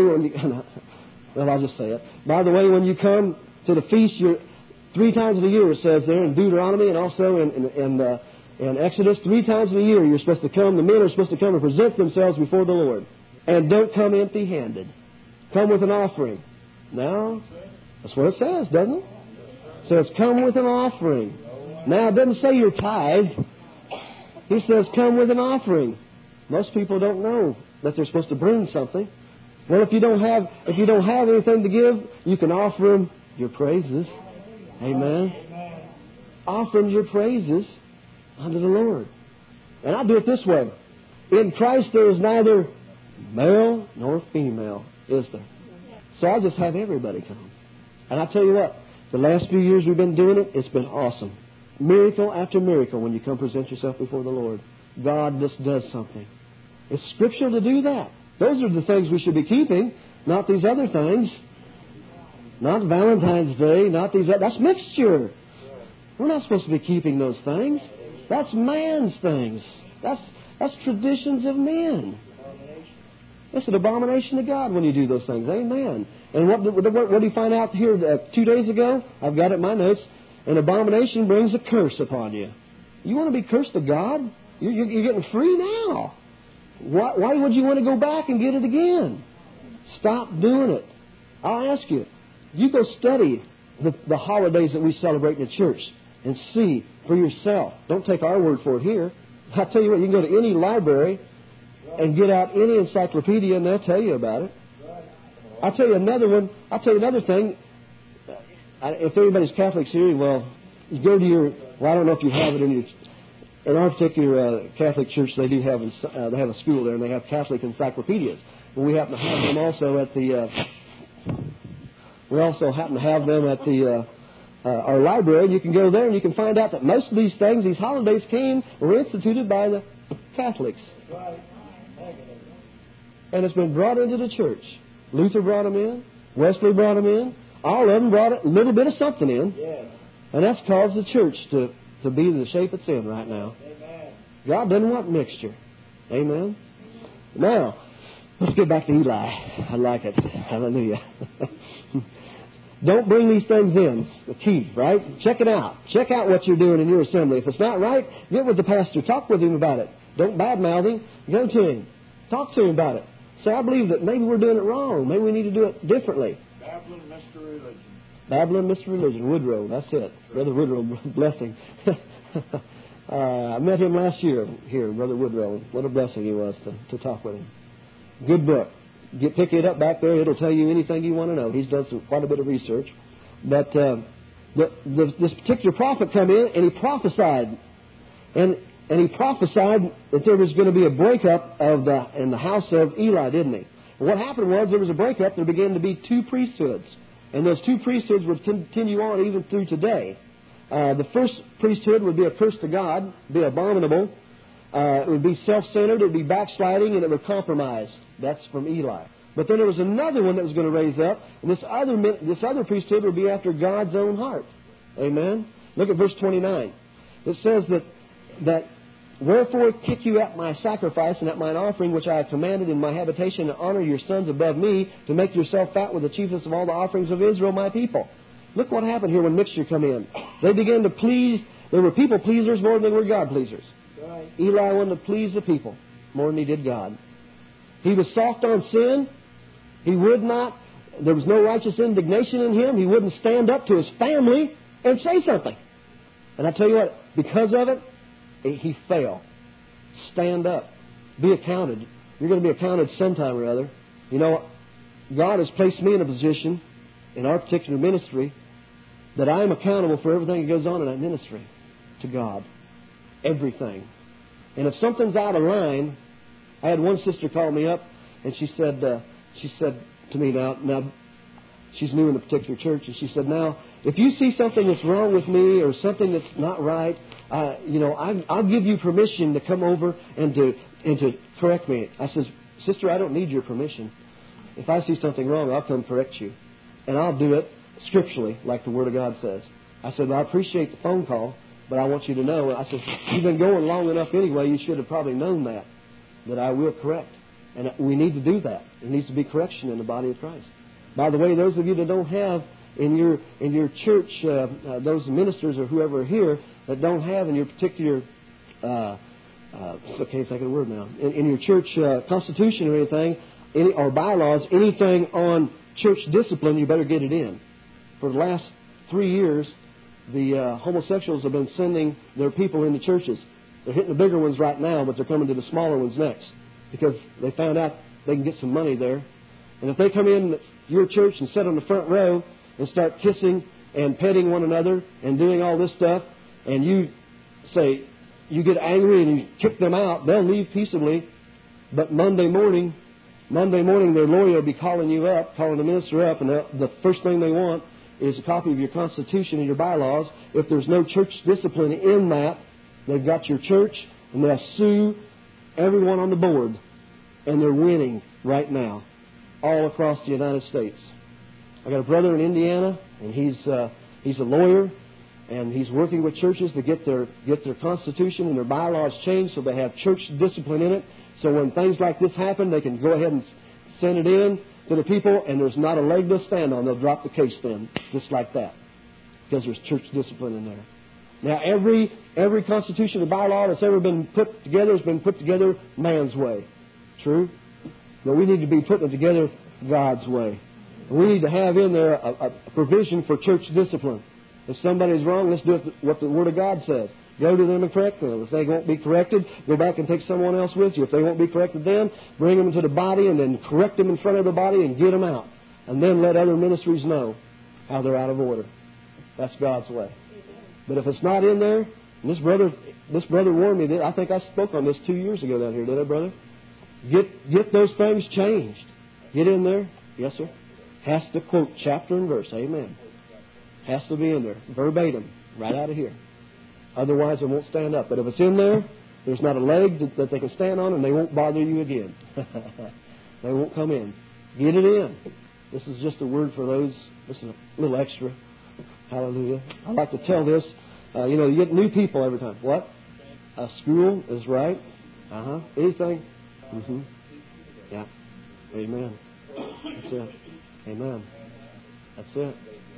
I'll just say it. By the way, when you come to the feast, 3 times a year, it says there in Deuteronomy and also in Exodus, 3 times a year you're supposed to come. The men are supposed to come and present themselves before the Lord. And don't come empty-handed. Come with an offering. Now, that's what it says, doesn't it? It says, come with an offering. Now, it doesn't say you're tithed. He says, come with an offering. Most people don't know that they're supposed to bring something. Well, if you don't have anything to give, you can offer Him your praises. Amen. Offer Him your praises unto the Lord. And I do it this way. In Christ there is neither male nor female, is there? So I'll just have everybody come. And I tell you what, the last few years we've been doing it, it's been awesome. Miracle after miracle when you come present yourself before the Lord. God just does something. It's Scripture to do that. Those are the things we should be keeping, not these other things. Not Valentine's Day, not these other. That's mixture. We're not supposed to be keeping those things. That's man's things. That's traditions of men. It's an abomination to God when you do those things. Amen. And what do you find out here 2 days ago? I've got it in my notes. An abomination brings a curse upon you. You want to be cursed to God? You're getting free now. Why would you want to go back and get it again? Stop doing it. I'll ask you. You go study the holidays that we celebrate in the church and see for yourself. Don't take our word for it here. I'll tell you what, you can go to any library and get out any encyclopedia and they'll tell you about it. I'll tell you another thing. If everybody's Catholics here, well, you go to I don't know if you have it in our particular Catholic church, they do have they have a school there and they have Catholic encyclopedias. And we happen to have them also at our library. And you can go there and you can find out that most of these things, these holidays were instituted by the Catholics. And it's been brought into the church. Luther brought them in. Wesley brought them in. All of them brought a little bit of something in. And that's caused the church to be in the shape it's in right now. God doesn't want mixture. Amen. Now, let's get back to Eli. I like it. Hallelujah. Don't bring these things in. The key, right? Check it out. Check out what you're doing in your assembly. If it's not right, get with the pastor. Talk with him about it. Don't badmouth him. Go to him. Talk to him about it. Say, I believe that maybe we're doing it wrong. Maybe we need to do it differently. Babylon, Mr. Religion. Babylon, Mr. Religion. Woodrow. That's it. Brother Woodrow, blessing. I met him last year here, Brother Woodrow. What a blessing he was to talk with him. Good book. Pick it up back there. It'll tell you anything you want to know. He's done quite a bit of research. But this particular prophet come in and he prophesied. And he prophesied that there was going to be a breakup in the house of Eli, didn't he? And what happened was there was a breakup. There began to be 2 priesthoods. And those 2 priesthoods would continue on even through today. The first priesthood would be a curse to God, be abominable. It would be self-centered, it would be backsliding, and it would compromise. That's from Eli. But then there was another one that was going to raise up, and this other priesthood would be after God's own heart. Amen? Look at verse 29. It says that Wherefore kick you at my sacrifice and at mine offering, which I have commanded in my habitation, to honor your sons above me, to make yourself fat with the chiefest of all the offerings of Israel, my people. Look what happened here when mixture come in. They began to please. There were people pleasers more than they were God pleasers. Right. Eli wanted to please the people more than he did God. He was soft on sin. He would not. There was no righteous indignation in him. He wouldn't stand up to his family and say something. And I tell you what, because of it, he fell. Stand up. Be accounted. You're going to be accounted sometime or other. You know, God has placed me in a position in our particular ministry that I am accountable for everything that goes on in that ministry to God. Everything. And if something's out of line, I had one sister call me up and she said to me now she's new in a particular church, and she said, now, if you see something that's wrong with me or something that's not right, I'll give you permission to come over and to correct me. I says, sister, I don't need your permission. If I see something wrong, I'll come correct you. And I'll do it scripturally, like the Word of God says. I said, well, I appreciate the phone call, but I want you to know. I said, you've been going long enough anyway, you should have probably known that I will correct. And we need to do that. There needs to be correction in the body of Christ. By the way, those of you that don't have in your church, those ministers or whoever are here that don't have in your particular, I can't think of the word now, in your church constitution or anything, or bylaws, anything on church discipline, you better get it in. For the last 3 years, the homosexuals have been sending their people into churches. They're hitting the bigger ones right now, but they're coming to the smaller ones next because they found out they can get some money there. And if they come in your church and sit on the front row and start kissing and petting one another and doing all this stuff, and you say, you get angry and you kick them out, they'll leave peaceably. But Monday morning, their lawyer will be calling you up, calling the minister up, and the first thing they want is a copy of your constitution and your bylaws. If there's no church discipline in that, they've got your church, and they'll sue everyone on the board. And they're winning right now, all across the United States. I got a brother in Indiana, and he's a lawyer, and he's working with churches to get their constitution and their bylaws changed so they have church discipline in it. So when things like this happen, they can go ahead and send it in to the people, and there's not a leg to stand on. They'll drop the case then, just like that, because there's church discipline in there. Now, every constitution or bylaw that's ever been put together has been put together man's way. True? But we need to be putting it together God's way. And we need to have in there a provision for church discipline. If somebody's wrong, let's do what the Word of God says. Go to them and correct them. If they won't be corrected, go back and take someone else with you. If they won't be corrected then, bring them into the body and then correct them in front of the body and get them out. And then let other ministries know how they're out of order. That's God's way. But if it's not in there, and this brother warned me that I think I spoke on this 2 years ago down here, did I, brother? Get those things changed. Get in there. Yes, sir. Has to quote chapter and verse. Amen. Has to be in there. Verbatim. Right out of here. Otherwise, it won't stand up. But if it's in there, there's not a leg that they can stand on, and they won't bother you again. They won't come in. Get it in. This is just a word for those. This is a little extra. Hallelujah. I like to tell this. You get new people every time. What? School is right. Anything. Mm-hmm. Yeah. Amen. That's it. Amen. That's it.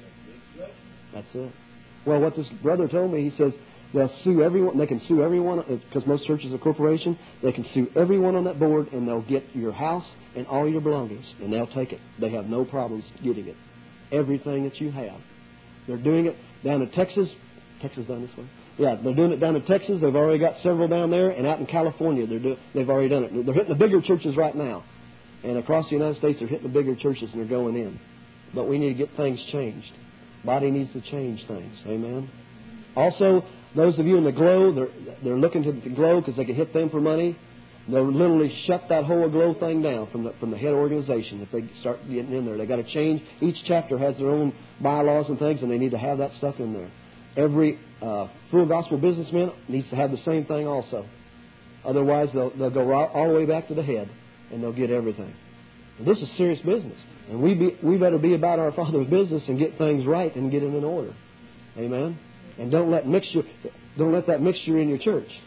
That's it. Well, what this brother told me, he says they'll sue everyone. They can sue everyone because most churches are corporation. They can sue everyone on that board, and they'll get your house and all your belongings, and they'll take it. They have no problems getting it. Everything that you have. They're doing it down in Texas. Texas down this way. Yeah, they're doing it down in Texas. They've already got several down there, and out in California, they've already done it. They're hitting the bigger churches right now, and across the United States, they're hitting the bigger churches, and they're going in. But we need to get things changed. Body needs to change things. Amen. Also, those of you in the Glow, they're looking to the Glow because they can hit them for money. They'll literally shut that whole Glow thing down from the head organization if they start getting in there. They got to change. Each chapter has their own bylaws and things, and they need to have that stuff in there. Every full gospel businessman needs to have the same thing also. Otherwise, they'll go all the way back to the head, and they'll get everything. And this is serious business, and we better be about our Father's business and get things right and get them in order. Amen. And don't let that mixture in your church.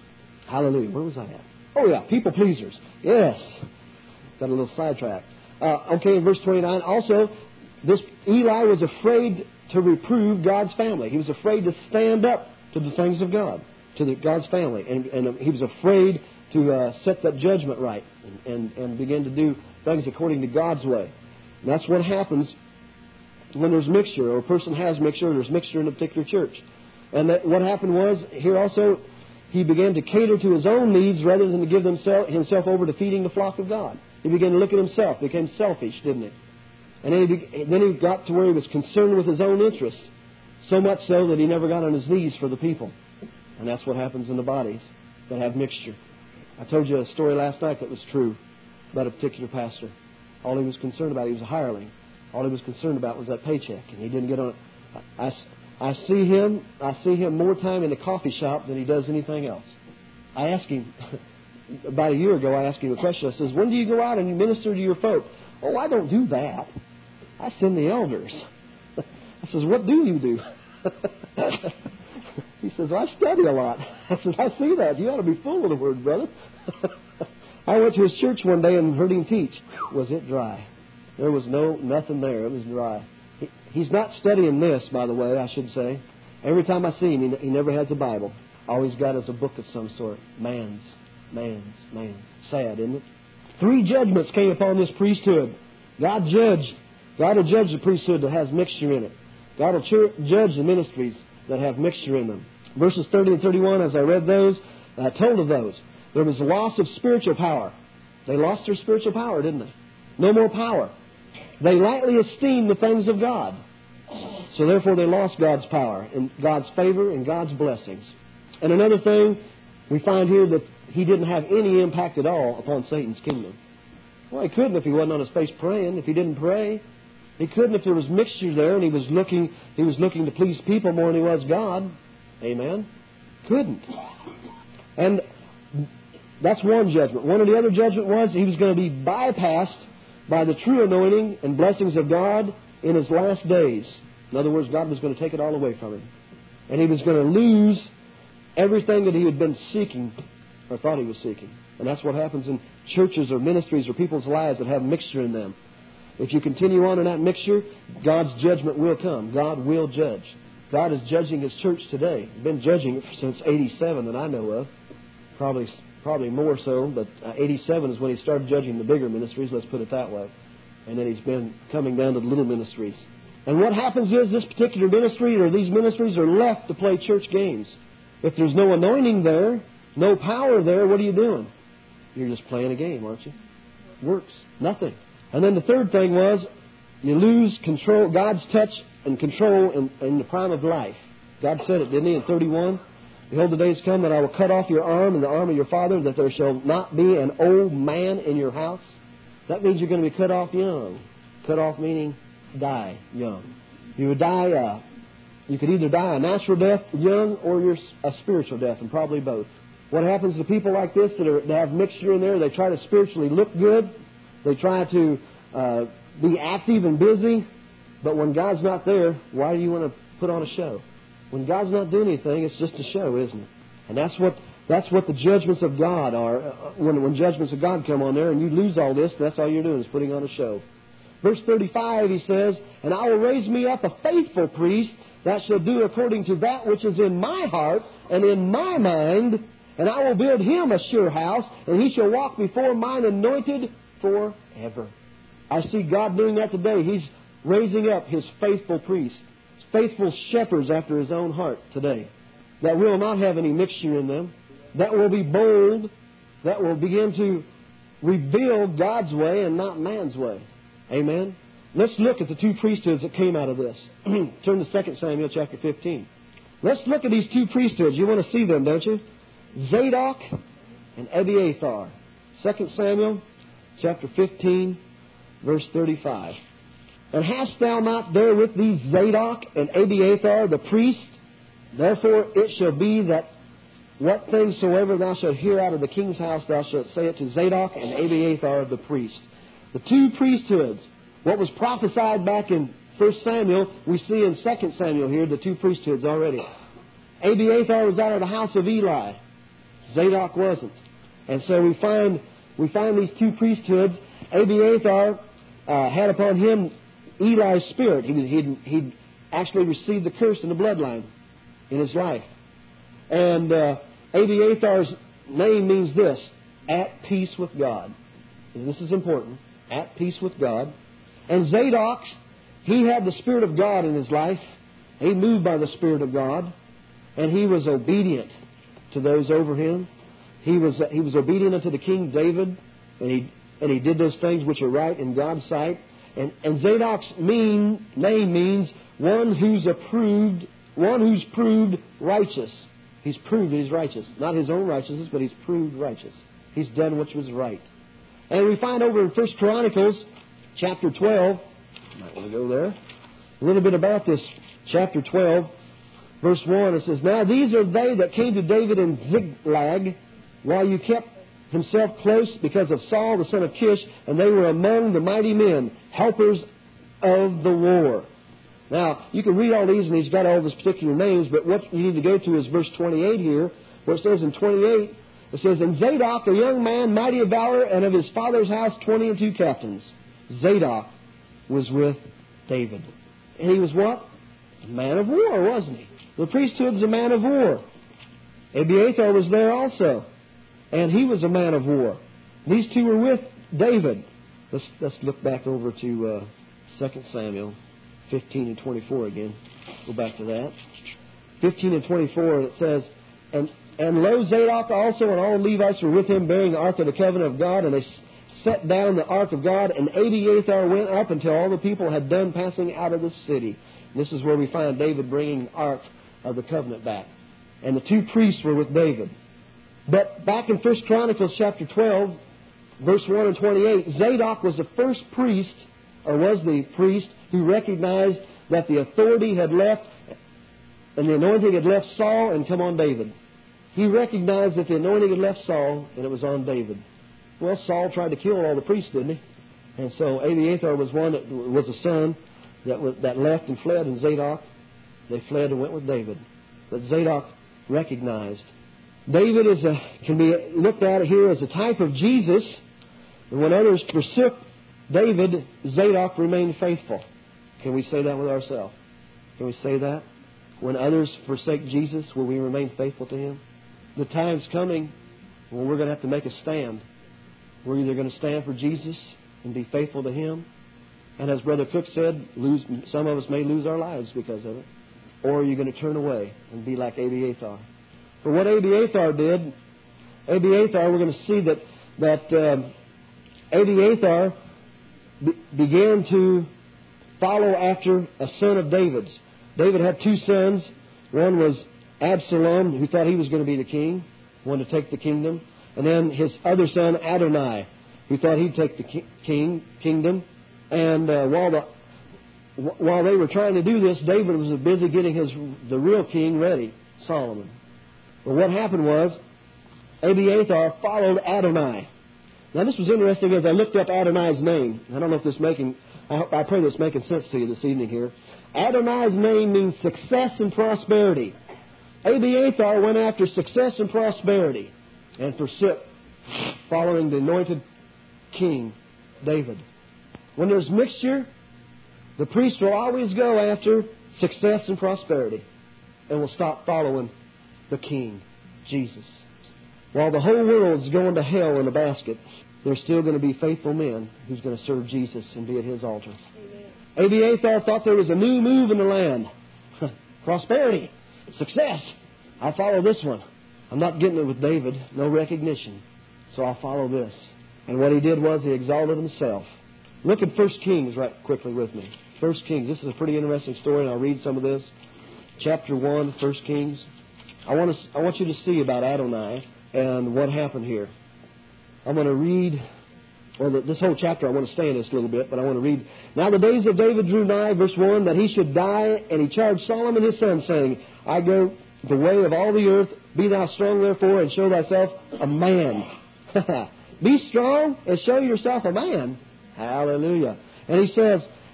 Hallelujah. Where was I at? Oh, yeah, people pleasers. Yes. Got a little sidetracked. Okay, in verse 29, also, this Eli was afraid to reprove God's family. He was afraid to stand up to the things of God, to God's family. And he was afraid to set that judgment right and begin to do things according to God's way. And that's what happens when there's mixture, or a person has mixture, or there's mixture in a particular church. And what happened was, here also, he began to cater to his own needs rather than to give himself over to feeding the flock of God. He began to look at himself, became selfish, didn't he? And then he got to where he was concerned with his own interests, so much so that he never got on his knees for the people. And that's what happens in the bodies that have mixture. I told you a story last night that was true about a particular pastor. All he was concerned about, he was a hireling. All he was concerned about was that paycheck, and he didn't get on it. I see him more time in the coffee shop than he does anything else. I asked him, about a year ago, I asked him a question. I says, when do you go out and you minister to your folk? Oh, I don't do that. I send the elders. I says, what do you do? He says, I study a lot. I said, I see that. You ought to be full of the Word, brother. I went to his church one day and heard him teach. Was it dry? There was nothing there. It was dry. He's not studying this, by the way, I should say. Every time I see him, he never has a Bible. All he's got is a book of some sort. Man's. Sad, isn't it? 3 judgments came upon this priesthood. God will judge the priesthood that has mixture in it. God will judge the ministries that have mixture in them. Verses 30 and 31, as I read those, I told of those. There was a loss of spiritual power. They lost their spiritual power, didn't they? No more power. They lightly esteemed the things of God. So therefore they lost God's power and God's favor and God's blessings. And another thing, we find here that he didn't have any impact at all upon Satan's kingdom. Well, he couldn't if he wasn't on his face praying. If he didn't pray, he couldn't if there was mixture there and he was looking to please people more than he was God. Amen. Couldn't. And that's one judgment. One of the other judgment was he was going to be bypassed by the true anointing and blessings of God in his last days. In other words, God was going to take it all away from him. And he was going to lose everything that he had been seeking or thought he was seeking. And that's what happens in churches or ministries or people's lives that have mixture in them. If you continue on in that mixture, God's judgment will come. God will judge. God is judging His church today. He's been judging it since 87 that I know of. Probably more so, but 87 is when He started judging the bigger ministries, let's put it that way. And then He's been coming down to the little ministries. And what happens is this particular ministry or these ministries are left to play church games. If there's no anointing there, no power there, what are you doing? You're just playing a game, aren't you? Works. Nothing. And then the third thing was you lose control, God's touch and control in the prime of life. God said it, didn't He, in 31? Behold, the days come that I will cut off your arm and the arm of your father, that there shall not be an old man in your house. That means you're going to be cut off young. Cut off meaning die young. You would die, you could either die a natural death young or a spiritual death, and probably both. What happens to people like this that have mixture in there, they try to spiritually look good. They try to be active and busy. But when God's not there, why do you want to put on a show? When God's not doing anything, it's just a show, isn't it? And that's what the judgments of God are. When judgments of God come on there and you lose all this, that's all you're doing is putting on a show. Verse 35, he says, and I will raise me up a faithful priest that shall do according to that which is in my heart and in my mind, and I will build him a sure house, and he shall walk before mine anointed forever. I see God doing that today. He's raising up His faithful priests, faithful shepherds after His own heart today, that will not have any mixture in them, that will be bold, that will begin to reveal God's way and not man's way. Amen? Let's look at the 2 priesthoods that came out of this. Turn to 2 Samuel chapter 15. Let's look at these 2 priesthoods. You want to see them, don't you? Zadok and Abiathar. 2 Samuel chapter 15, verse 35. And hast thou not there with thee Zadok and Abiathar the priest? Therefore it shall be that what things soever thou shalt hear out of the king's house, thou shalt say it to Zadok and Abiathar the priest. The 2 priesthoods. What was prophesied back in 1 Samuel, we see in 2 Samuel here, the 2 priesthoods already. Abiathar was out of the house of Eli. Zadok wasn't. And so we find these two priesthoods. Abiathar had upon him Eli's spirit. He'd actually received the curse in the bloodline in his life. And Abiathar's name means this: at peace with God. And this is important. At peace with God. And Zadok, he had the Spirit of God in his life. He moved by the Spirit of God. And he was obedient to those over him. He was obedient unto the King David. And he did those things which are right in God's sight. And Zadok's name means one who's proved righteous. He's proved that he's righteous. Not his own righteousness, but he's proved righteous. He's done which was right. And we find over in 1 Chronicles, chapter 12, might want to go there, a little bit about this. Chapter 12, verse 1, it says, Now these are they that came to David in Ziklag, while you kept himself close because of Saul the son of Kish, and they were among the mighty men, helpers of the war. Now, you can read all these, and he's got all these particular names, but what you need to go to is verse 28 here, where it says in 28, it says, And Zadok, a young man, mighty of valor, and of his father's house 22 captains. Zadok was with David. And he was what? A man of war, wasn't he? The priesthood's a man of war. Abiathar was there also, and he was a man of war. These two were with David. Let's look back over to 2 Samuel 15 and 24 again. Go back to that. 15 and 24, it says, And lo, Zadok also and all Levites were with him, bearing the ark of the covenant of God, and they set down the ark of God, and Abiathar went up until all the people had done passing out of the city. And this is where we find David bringing the ark of the covenant back. And the two priests were with David. But back in 1 Chronicles chapter 12, verse 1 and 28, Zadok was the first priest, or was the priest, who recognized that the authority had left, and the anointing had left Saul and come on David. He recognized that the anointing had left Saul, and it was on David. Well, Saul tried to kill all the priests, didn't he? And so Abiathar was one that was a son that left and fled, and Zadok, they fled and went with David. But Zadok recognized. David can be looked at here as a type of Jesus, and when others forsook David, Zadok remained faithful. Can we say that with ourselves? Can we say that? When others forsake Jesus, will we remain faithful to Him? The time's coming when we're going to have to make a stand. We're either going to stand for Jesus and be faithful to Him, and as Brother Cook said, some of us may lose our lives because of it, or are you going to turn away and be like Abiathar? For what Abiathar did, we're going to see that Abiathar began to follow after a son of David's. David had two sons. One was Absalom, who thought he was going to be the king, wanted to take the kingdom. And then his other son, Adonai, who thought he'd take the kingdom. And while they were trying to do this, David was busy getting the real king ready, Solomon. But what happened was, Abiathar followed Adonai. Now this was interesting as I looked up Adonai's name. I don't know if this I pray this is making sense to you this evening here. Adonai's name means success and prosperity. Abiathar went after success and prosperity and forsook following the anointed king, David. When there's mixture, the priest will always go after success and prosperity and will stop following the king, Jesus. While the whole world's going to hell in a basket, there's still going to be faithful men who's going to serve Jesus and be at His altar. Amen. Abiathar thought there was a new move in the land. Prosperity, success. I'll follow this one. I'm not getting it with David. No recognition. So I'll follow this. And what he did was he exalted himself. Look at 1 Kings right quickly with me. 1 Kings. This is a pretty interesting story, and I'll read some of this. Chapter 1, 1 Kings. I want you to see about Adonai and what happened here. I'm going to read, this whole chapter I want to stay in this a little bit, but I want to read. Now the days of David drew nigh, verse 1, that he should die, and he charged Solomon his son, saying, I go the way of all the earth, be thou strong therefore, and show thyself a man. Be strong and show yourself a man. Hallelujah. And he says,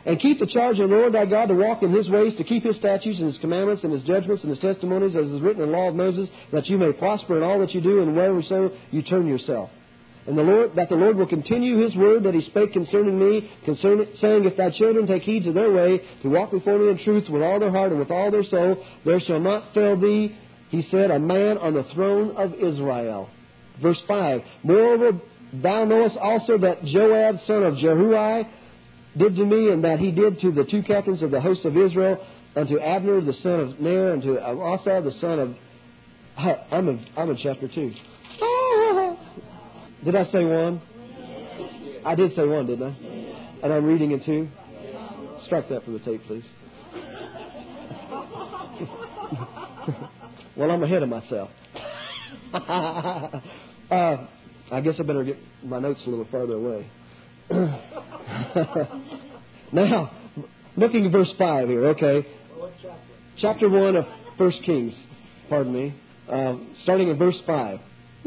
And keep the charge of the Lord thy God to walk in his ways, to keep his statutes and his commandments and his judgments and his testimonies, as is written in the law of Moses, that you may prosper in all that you do, and wherever so you turn yourself. And the Lord will continue his word that he spake concerning me, saying, if thy children take heed to their way, to walk before me in truth with all their heart and with all their soul, there shall not fail thee, he said, a man on the throne of Israel. Verse 5, moreover, thou knowest also that Joab, son of Jeruiah, did to me, and that he did to the two captains of the host of Israel, unto Abner, the son of Ner, and to Asa, the son of... I'm in chapter 2. Did I say 1? I did say 1, didn't I? And I'm reading in 2. Strike that from the tape, please. Well, I'm ahead of myself. I guess I better get my notes a little farther away. Now, looking at verse 5 here, okay. Chapter 1 of 1 Kings, pardon me, starting in verse 5.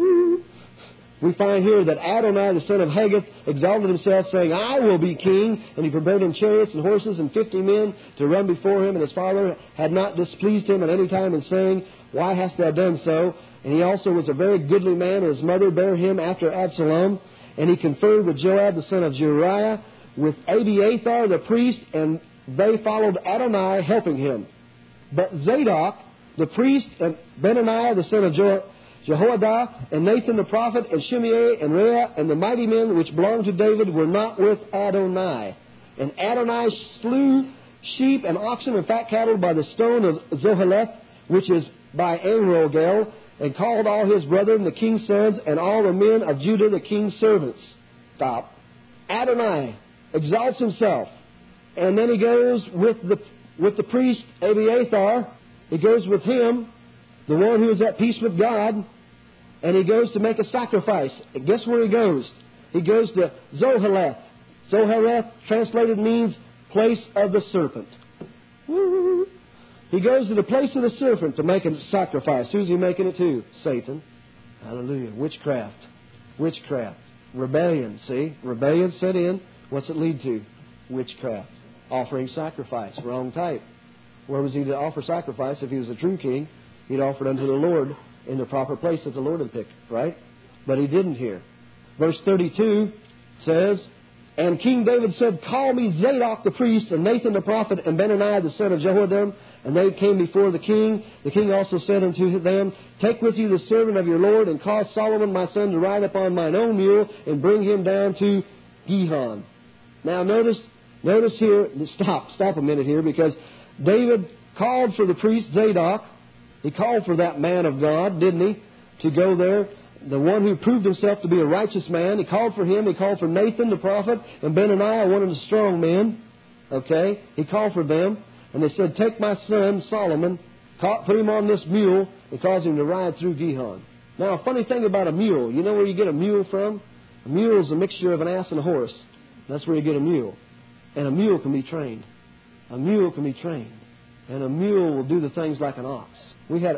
We find here that Adonai, the son of Haggith, exalted himself, saying, I will be king. And he prepared him chariots and horses and 50 men to run before him. And his father had not displeased him at any time in saying, why hast thou done so? And he also was a very goodly man, and his mother bare him after Absalom. And he conferred with Joab, the son of Jeruiah, with Abiathar, the priest, and they followed Adonai, helping him. But Zadok, the priest, and Benaniah, the son of Jehoiada, and Nathan the prophet, and Shimei, and Rhea, and the mighty men which belonged to David were not with Adonai. And Adonai slew sheep and oxen and fat cattle by the stone of Zoheleth, which is by Enrogel, and called all his brethren, the king's sons, and all the men of Judah, the king's servants. Stop. Adonai exalts himself, and then he goes with the priest Abiathar. He goes with him, the one who is at peace with God, and he goes to make a sacrifice. And guess where he goes? He goes to Zoheleth. Zoheleth, translated, means place of the serpent. Woo-hoo. He goes to the place of the serpent to make a sacrifice. Who's he making it to? Satan. Hallelujah. Witchcraft. Witchcraft. Rebellion. See? Rebellion set in. What's it lead to? Witchcraft. Offering sacrifice. Wrong type. Where was he to offer sacrifice? If he was a true king, he'd offer it unto the Lord in the proper place that the Lord had picked, right? But he didn't here. Verse 32 says, and King David said, call me Zadok the priest, and Nathan the prophet, and Benaniah the son of Jehoiada. And they came before the king. The king also said unto them, take with you the servant of your Lord, and cause Solomon my son to ride upon mine own mule, and bring him down to Gihon. Now notice here, stop a minute here, because David called for the priest Zadok. He called for that man of God, didn't he, to go there, the one who proved himself to be a righteous man. He called for him. He called for Nathan the prophet, and Benaniah, one of the strong men. Okay? He called for them, and they said, take my son Solomon, put him on this mule, and cause him to ride through Gihon. Now, a funny thing about a mule, you know where you get a mule from? A mule is a mixture of an ass and a horse. That's where you get a mule. And a mule can be trained. A mule can be trained. And a mule will do the things like an ox. We had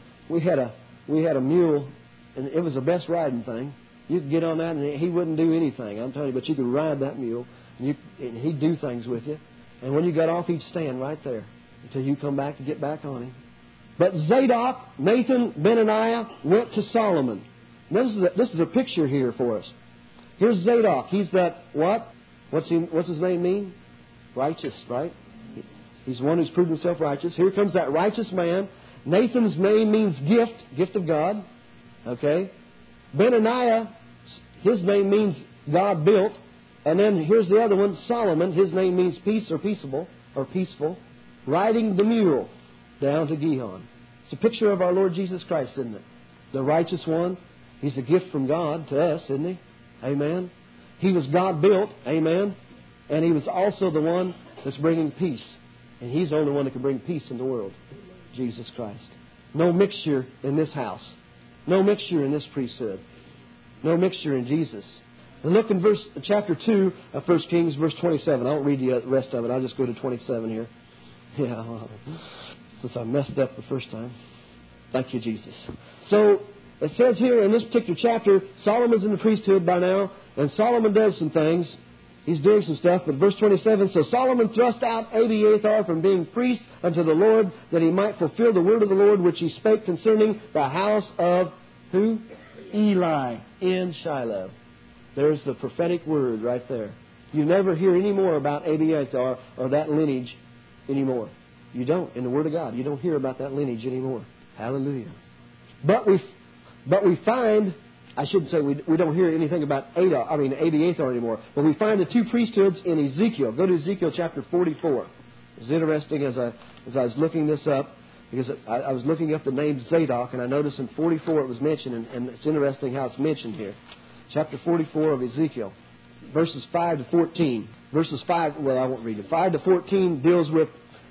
a mule, and it was the best riding thing. You could get on that, and he wouldn't do anything. I'm telling you, but you could ride that mule, and he'd do things with you. And when you got off, he'd stand right there until you come back to get back on him. But Zadok, Nathan, Benaniah went to Solomon. Now, this is a picture here for us. Here's Zadok. He's that what? What's his name mean? Righteous, right? He's one who's proved himself righteous. Here comes that righteous man. Nathan's name means gift of God. Okay? Benaniah, his name means God built. And then here's the other one, Solomon. His name means peace or peaceable or peaceful. Riding the mule down to Gihon. It's a picture of our Lord Jesus Christ, isn't it? The righteous one. He's a gift from God to us, isn't he? Amen. He was God built. Amen. And he was also the one that's bringing peace. And he's the only one that can bring peace in the world. Jesus Christ. No mixture in this house. No mixture in this priesthood. No mixture in Jesus. And look in chapter 2 of 1 Kings, verse 27. I won't read the rest of it. I'll just go to 27 here. Yeah, since I messed up the first time. Thank you, Jesus. So, it says here in this particular chapter, Solomon's in the priesthood by now, and Solomon does some things. He's doing some stuff, but verse 27, so Solomon thrust out Abiathar from being priest unto the Lord, that he might fulfill the word of the Lord, which he spake concerning the house of who? Eli in Shiloh. There's the prophetic word right there. You never hear any more about Abiathar or that lineage anymore. You don't. In the Word of God, you don't hear about that lineage anymore. Hallelujah. But we find, I shouldn't say we don't hear anything about Abiathar anymore, but we find the two priesthoods in Ezekiel. Go to Ezekiel chapter 44. It's interesting as I was looking this up, because I was looking up the name Zadok, and I noticed in 44 it was mentioned, and it's interesting how it's mentioned here. Chapter 44 of Ezekiel, verses 5 to 14. Verses 5, well, I won't read it. 5 to 14 deals with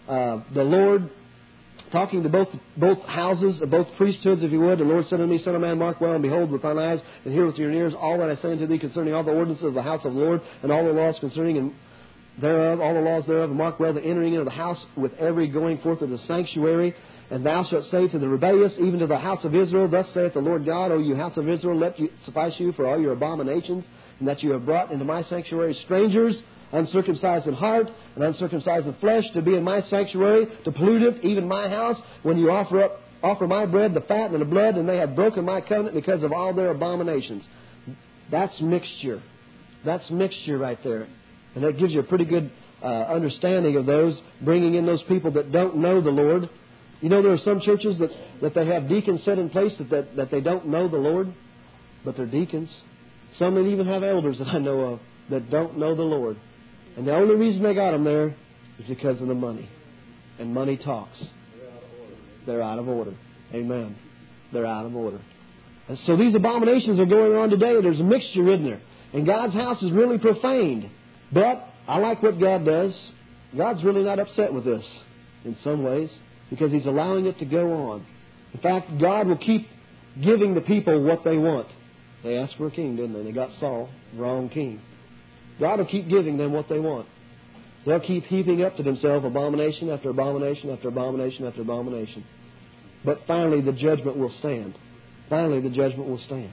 the Lord talking to both houses, both priesthoods, if you would. The Lord said unto me, Son of man, mark well, and behold with thine eyes, and hear with your ears all that I say unto thee concerning all the ordinances of the house of the Lord, and all the laws concerning and thereof, all the laws thereof, and mark well the entering into the house with every going forth of the sanctuary. And thou shalt say to the rebellious, even to the house of Israel, Thus saith the Lord God, O you house of Israel, let you suffice you for all your abominations, and that you have brought into my sanctuary strangers, uncircumcised in heart and uncircumcised in flesh, to be in my sanctuary, to pollute it, even my house, when you offer my bread, the fat and the blood, and they have broken my covenant because of all their abominations. That's mixture. That's mixture right there. And that gives you a pretty good understanding of those, bringing in those people that don't know the Lord. You know, there are some churches that they have deacons set in place that they don't know the Lord, but they're deacons. Some that even have elders that I know of that don't know the Lord. And the only reason they got them there is because of the money. And money talks. They're out of order. Amen. They're out of order. And so these abominations are going on today. There's a mixture, isn't there? And God's house is really profaned. But I like what God does. God's really not upset with this in some ways, because He's allowing it to go on. In fact, God will keep giving the people what they want. They asked for a king, didn't they? They got Saul, wrong king. God will keep giving them what they want. They'll keep heaping up to themselves abomination after abomination after abomination after abomination. But finally the judgment will stand. Finally the judgment will stand.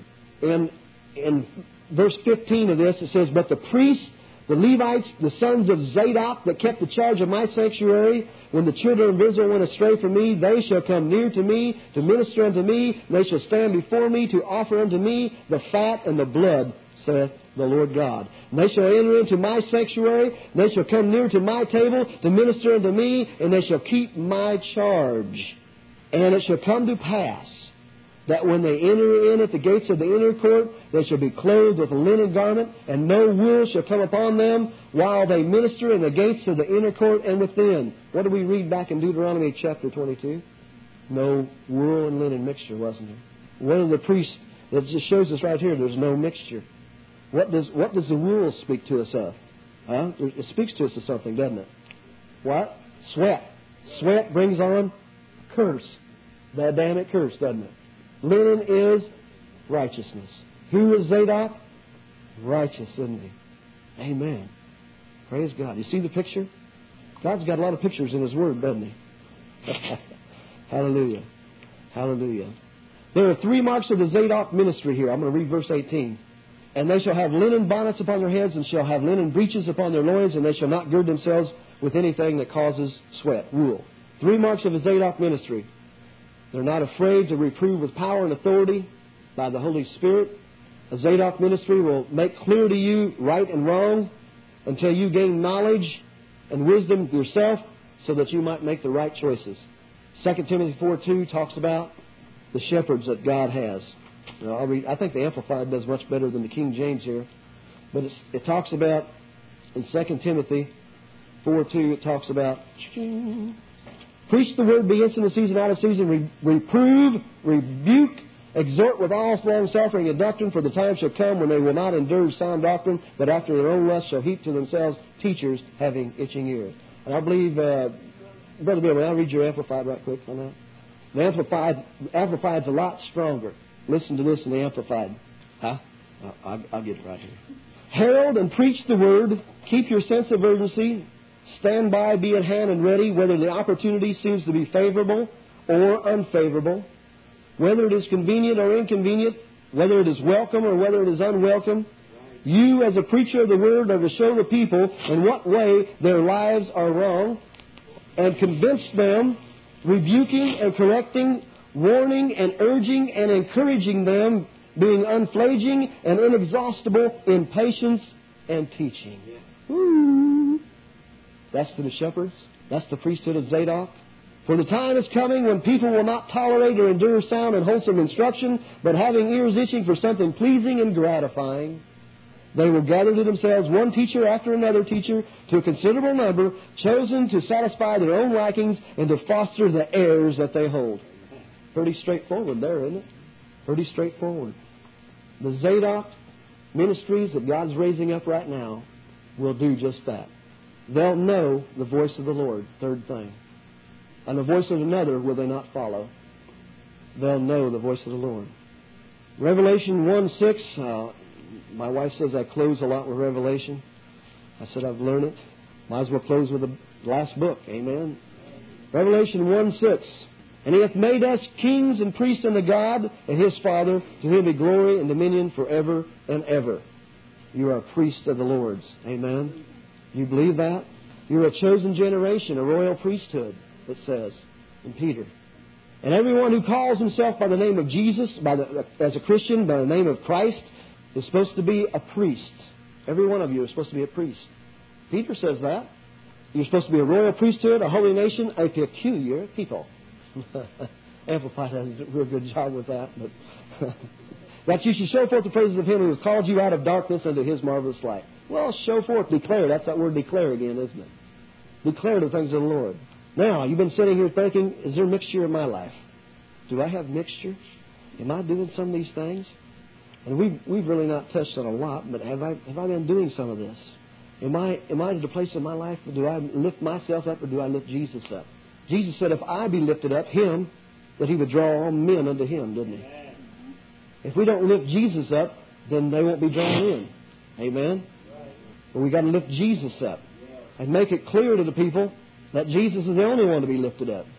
In verse 15 of this it says, But the priests, the Levites, the sons of Zadok, that kept the charge of my sanctuary, when the children of Israel went astray from me, they shall come near to me, to minister unto me, and they shall stand before me, to offer unto me the fat and the blood, saith the Lord God. And they shall enter into my sanctuary, and they shall come near to my table, to minister unto me, and they shall keep my charge. And it shall come to pass, that when they enter in at the gates of the inner court, they shall be clothed with a linen garment, and no wool shall come upon them, while they minister in the gates of the inner court and within. What do we read back in Deuteronomy chapter 22? No wool and linen mixture, wasn't there? One of the priests, that just shows us right here, there's no mixture. What does the wool speak to us of? Huh? It speaks to us of something, doesn't it? What? Sweat. Sweat brings on curse. The Adamic curse, doesn't it? Linen is righteousness. Who is Zadok? Righteous, isn't he? Amen. Praise God. You see the picture? God's got a lot of pictures in His Word, doesn't He? Hallelujah. Hallelujah. There are 3 marks of the Zadok ministry here. I'm going to read verse 18. And they shall have linen bonnets upon their heads, and shall have linen breeches upon their loins, and they shall not gird themselves with anything that causes sweat, wool. 3 marks of a Zadok ministry. They're not afraid to reprove with power and authority by the Holy Spirit. A Zadok ministry will make clear to you right and wrong until you gain knowledge and wisdom yourself, so that you might make the right choices. 2 Timothy 4:2 talks about the shepherds that God has. Now, I'll read. I think the Amplified does much better than the King James here. But it talks about, in 2 Timothy 4:2, it talks about, preach the word, be instant in season, out of season, reprove, rebuke, exhort with all long suffering and doctrine, for the time shall come when they will not endure sound doctrine, but after their own lust shall heap to themselves teachers having itching ears. And I believe, Brother Bill, may I read your Amplified right quick on that? The Amplified's a lot stronger. Listen to this in the Amplified. Huh? I'll get it right here. Herald and preach the word. Keep your sense of urgency. Stand by, be at hand and ready, whether the opportunity seems to be favorable or unfavorable, whether it is convenient or inconvenient, whether it is welcome or whether it is unwelcome. You, as a preacher of the Word, are to show the people in what way their lives are wrong and convince them, rebuking and correcting, warning and urging and encouraging them, being unflagging and inexhaustible in patience and teaching. Woo. That's to the shepherds. That's the priesthood of Zadok. For the time is coming when people will not tolerate or endure sound and wholesome instruction, but having ears itching for something pleasing and gratifying, they will gather to themselves one teacher after another teacher, to a considerable number, chosen to satisfy their own likings and to foster the errors that they hold. Pretty straightforward there, isn't it? Pretty straightforward. The Zadok ministries that God's raising up right now will do just that. They'll know the voice of the Lord, third thing. And the voice of another will they not follow. They'll know the voice of the Lord. Revelation 1:6. My wife says I close a lot with Revelation. I said I've learned it. Might as well close with the last book. Amen. Revelation 1:6. And He hath made us kings and priests unto God and His Father. To Him be glory and dominion forever and ever. You are a priest of the Lord's. Amen. You believe that? You're a chosen generation, a royal priesthood, it says in Peter. And everyone who calls himself by the name of Jesus, as a Christian, by the name of Christ, is supposed to be a priest. Every one of you is supposed to be a priest. Peter says that. You're supposed to be a royal priesthood, a holy nation, a peculiar people. Amplified does a real good job with that. But that you should show forth the praises of Him who has called you out of darkness unto His marvelous light. Well, show forth, declare. That's that word declare again, isn't it? Declare the things of the Lord. Now, you've been sitting here thinking, is there mixture in my life? Do I have mixture? Am I doing some of these things? And we've really not touched on a lot, but have I been doing some of this? Am I at a place in my life, do I lift myself up or do I lift Jesus up? Jesus said, if I be lifted up, Him, that He would draw all men unto Him, didn't He? If we don't lift Jesus up, then they won't be drawn in. Amen? But we've got to lift Jesus up and make it clear to the people that Jesus is the only one to be lifted up.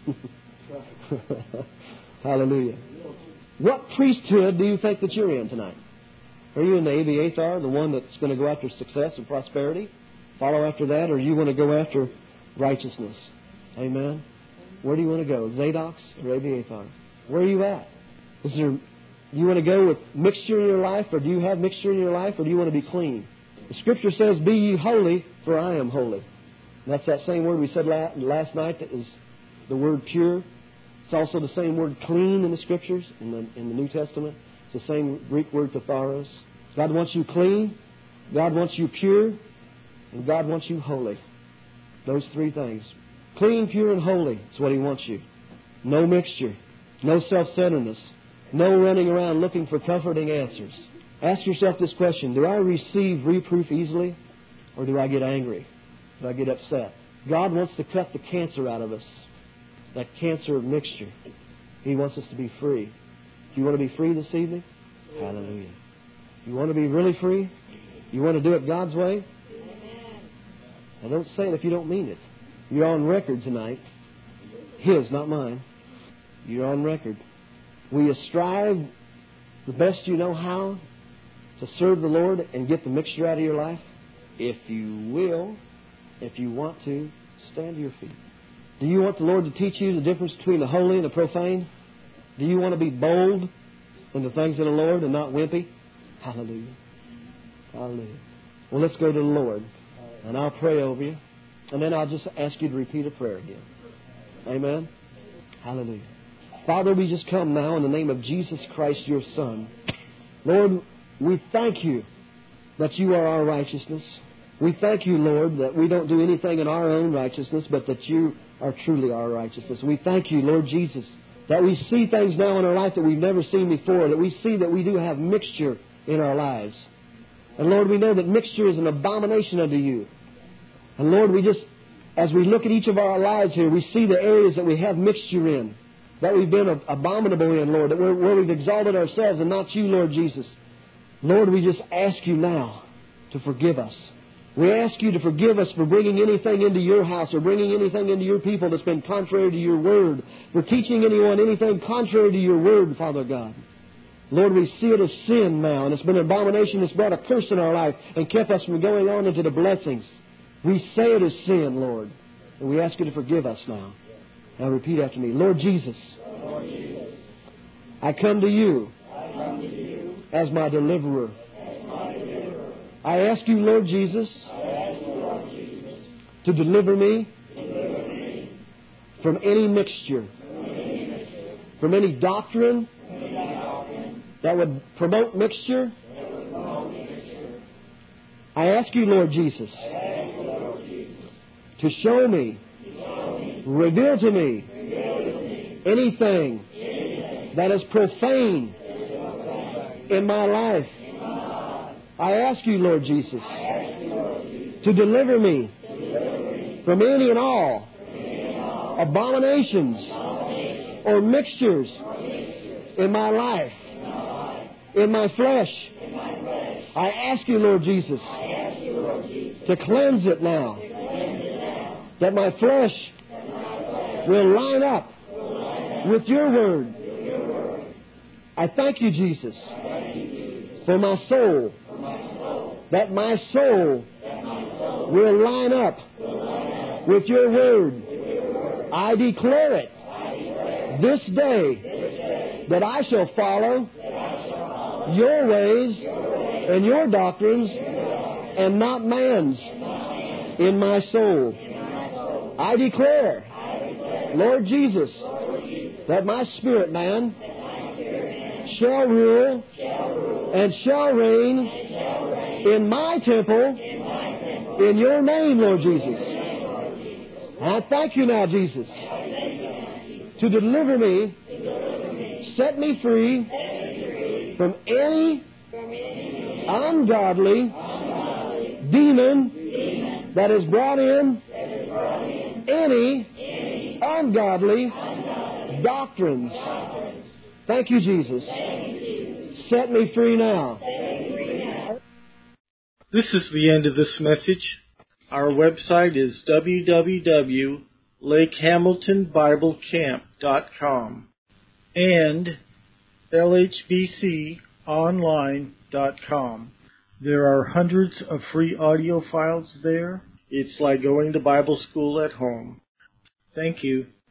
Hallelujah. What priesthood do you think that you're in tonight? Are you in the Abiathar, the one that's going to go after success and prosperity? Follow after that, or you want to go after righteousness? Amen. Where do you want to go? Zadok's or Abiathar? Where are you at? Do you want to go with mixture in your life, or do you have mixture in your life, or do you want to be clean? The Scripture says, "Be ye holy, for I am holy." And that's that same word we said last night. That is the word pure. It's also the same word clean in the Scriptures in the New Testament. It's the same Greek word katharos. God wants you clean, God wants you pure, and God wants you holy. Those three things. Clean, pure, and holy is what He wants you. No mixture. No self-centeredness. No running around looking for comforting answers. Ask yourself this question. Do I receive reproof easily? Or do I get angry? Do I get upset? God wants to cut the cancer out of us. That cancer of mixture. He wants us to be free. Do you want to be free this evening? Hallelujah. You want to be really free? You want to do it God's way? Now don't say it if you don't mean it. You're on record tonight. His, not mine. You're on record. Will you strive the best you know how to serve the Lord and get the mixture out of your life? If you will, if you want to, stand to your feet. Do you want the Lord to teach you the difference between the holy and the profane? Do you want to be bold in the things of the Lord and not wimpy? Hallelujah. Hallelujah. Well, let's go to the Lord. And I'll pray over you. And then I'll just ask you to repeat a prayer again. Amen. Hallelujah. Father, we just come now in the name of Jesus Christ, your Son. Lord, we thank you that you are our righteousness. We thank you, Lord, that we don't do anything in our own righteousness, but that you are truly our righteousness. We thank you, Lord Jesus, that we see things now in our life that we've never seen before, that we see that we do have mixture in our lives. And Lord, we know that mixture is an abomination unto you. And Lord, we just, as we look at each of our lives here, we see the areas that we have mixture in, that we've been abominable in, Lord, that where we've exalted ourselves and not you, Lord Jesus. Lord, we just ask you now to forgive us. We ask you to forgive us for bringing anything into your house or bringing anything into your people that's been contrary to your word, for teaching anyone anything contrary to your word, Father God. Lord, we see it as sin now, and it's been an abomination that's brought a curse in our life and kept us from going on into the blessings. We say it is sin, Lord, and we ask you to forgive us now. Now repeat after me. Lord Jesus, I come to you as my deliverer. I ask you, Lord Jesus, to deliver me from any mixture, from any doctrine that would promote mixture. I ask you, Lord Jesus, to show me, reveal to me anything that is profane in my life. I ask you, Lord Jesus, to deliver me from any and all abominations or mixtures in my life, in my flesh. I ask you, Lord Jesus, to cleanse it now, that my flesh will line up with your word. I thank you, Jesus, for my soul, that my soul will line up with your word. I declare it this day that I shall follow your ways and your doctrines and not man's in my soul. I declare, Lord Jesus, that my spirit man shall rule and shall reign in my temple in your name, Lord Jesus. I thank you now, Jesus, to deliver me, set me free from any ungodly demon that has brought in any ungodly doctrines. Thank you, Jesus. Set me free now. This is the end of this message. Our website is www.lakehamiltonbiblecamp.com and lhbconline.com. There are hundreds of free audio files there. It's like going to Bible school at home. Thank you.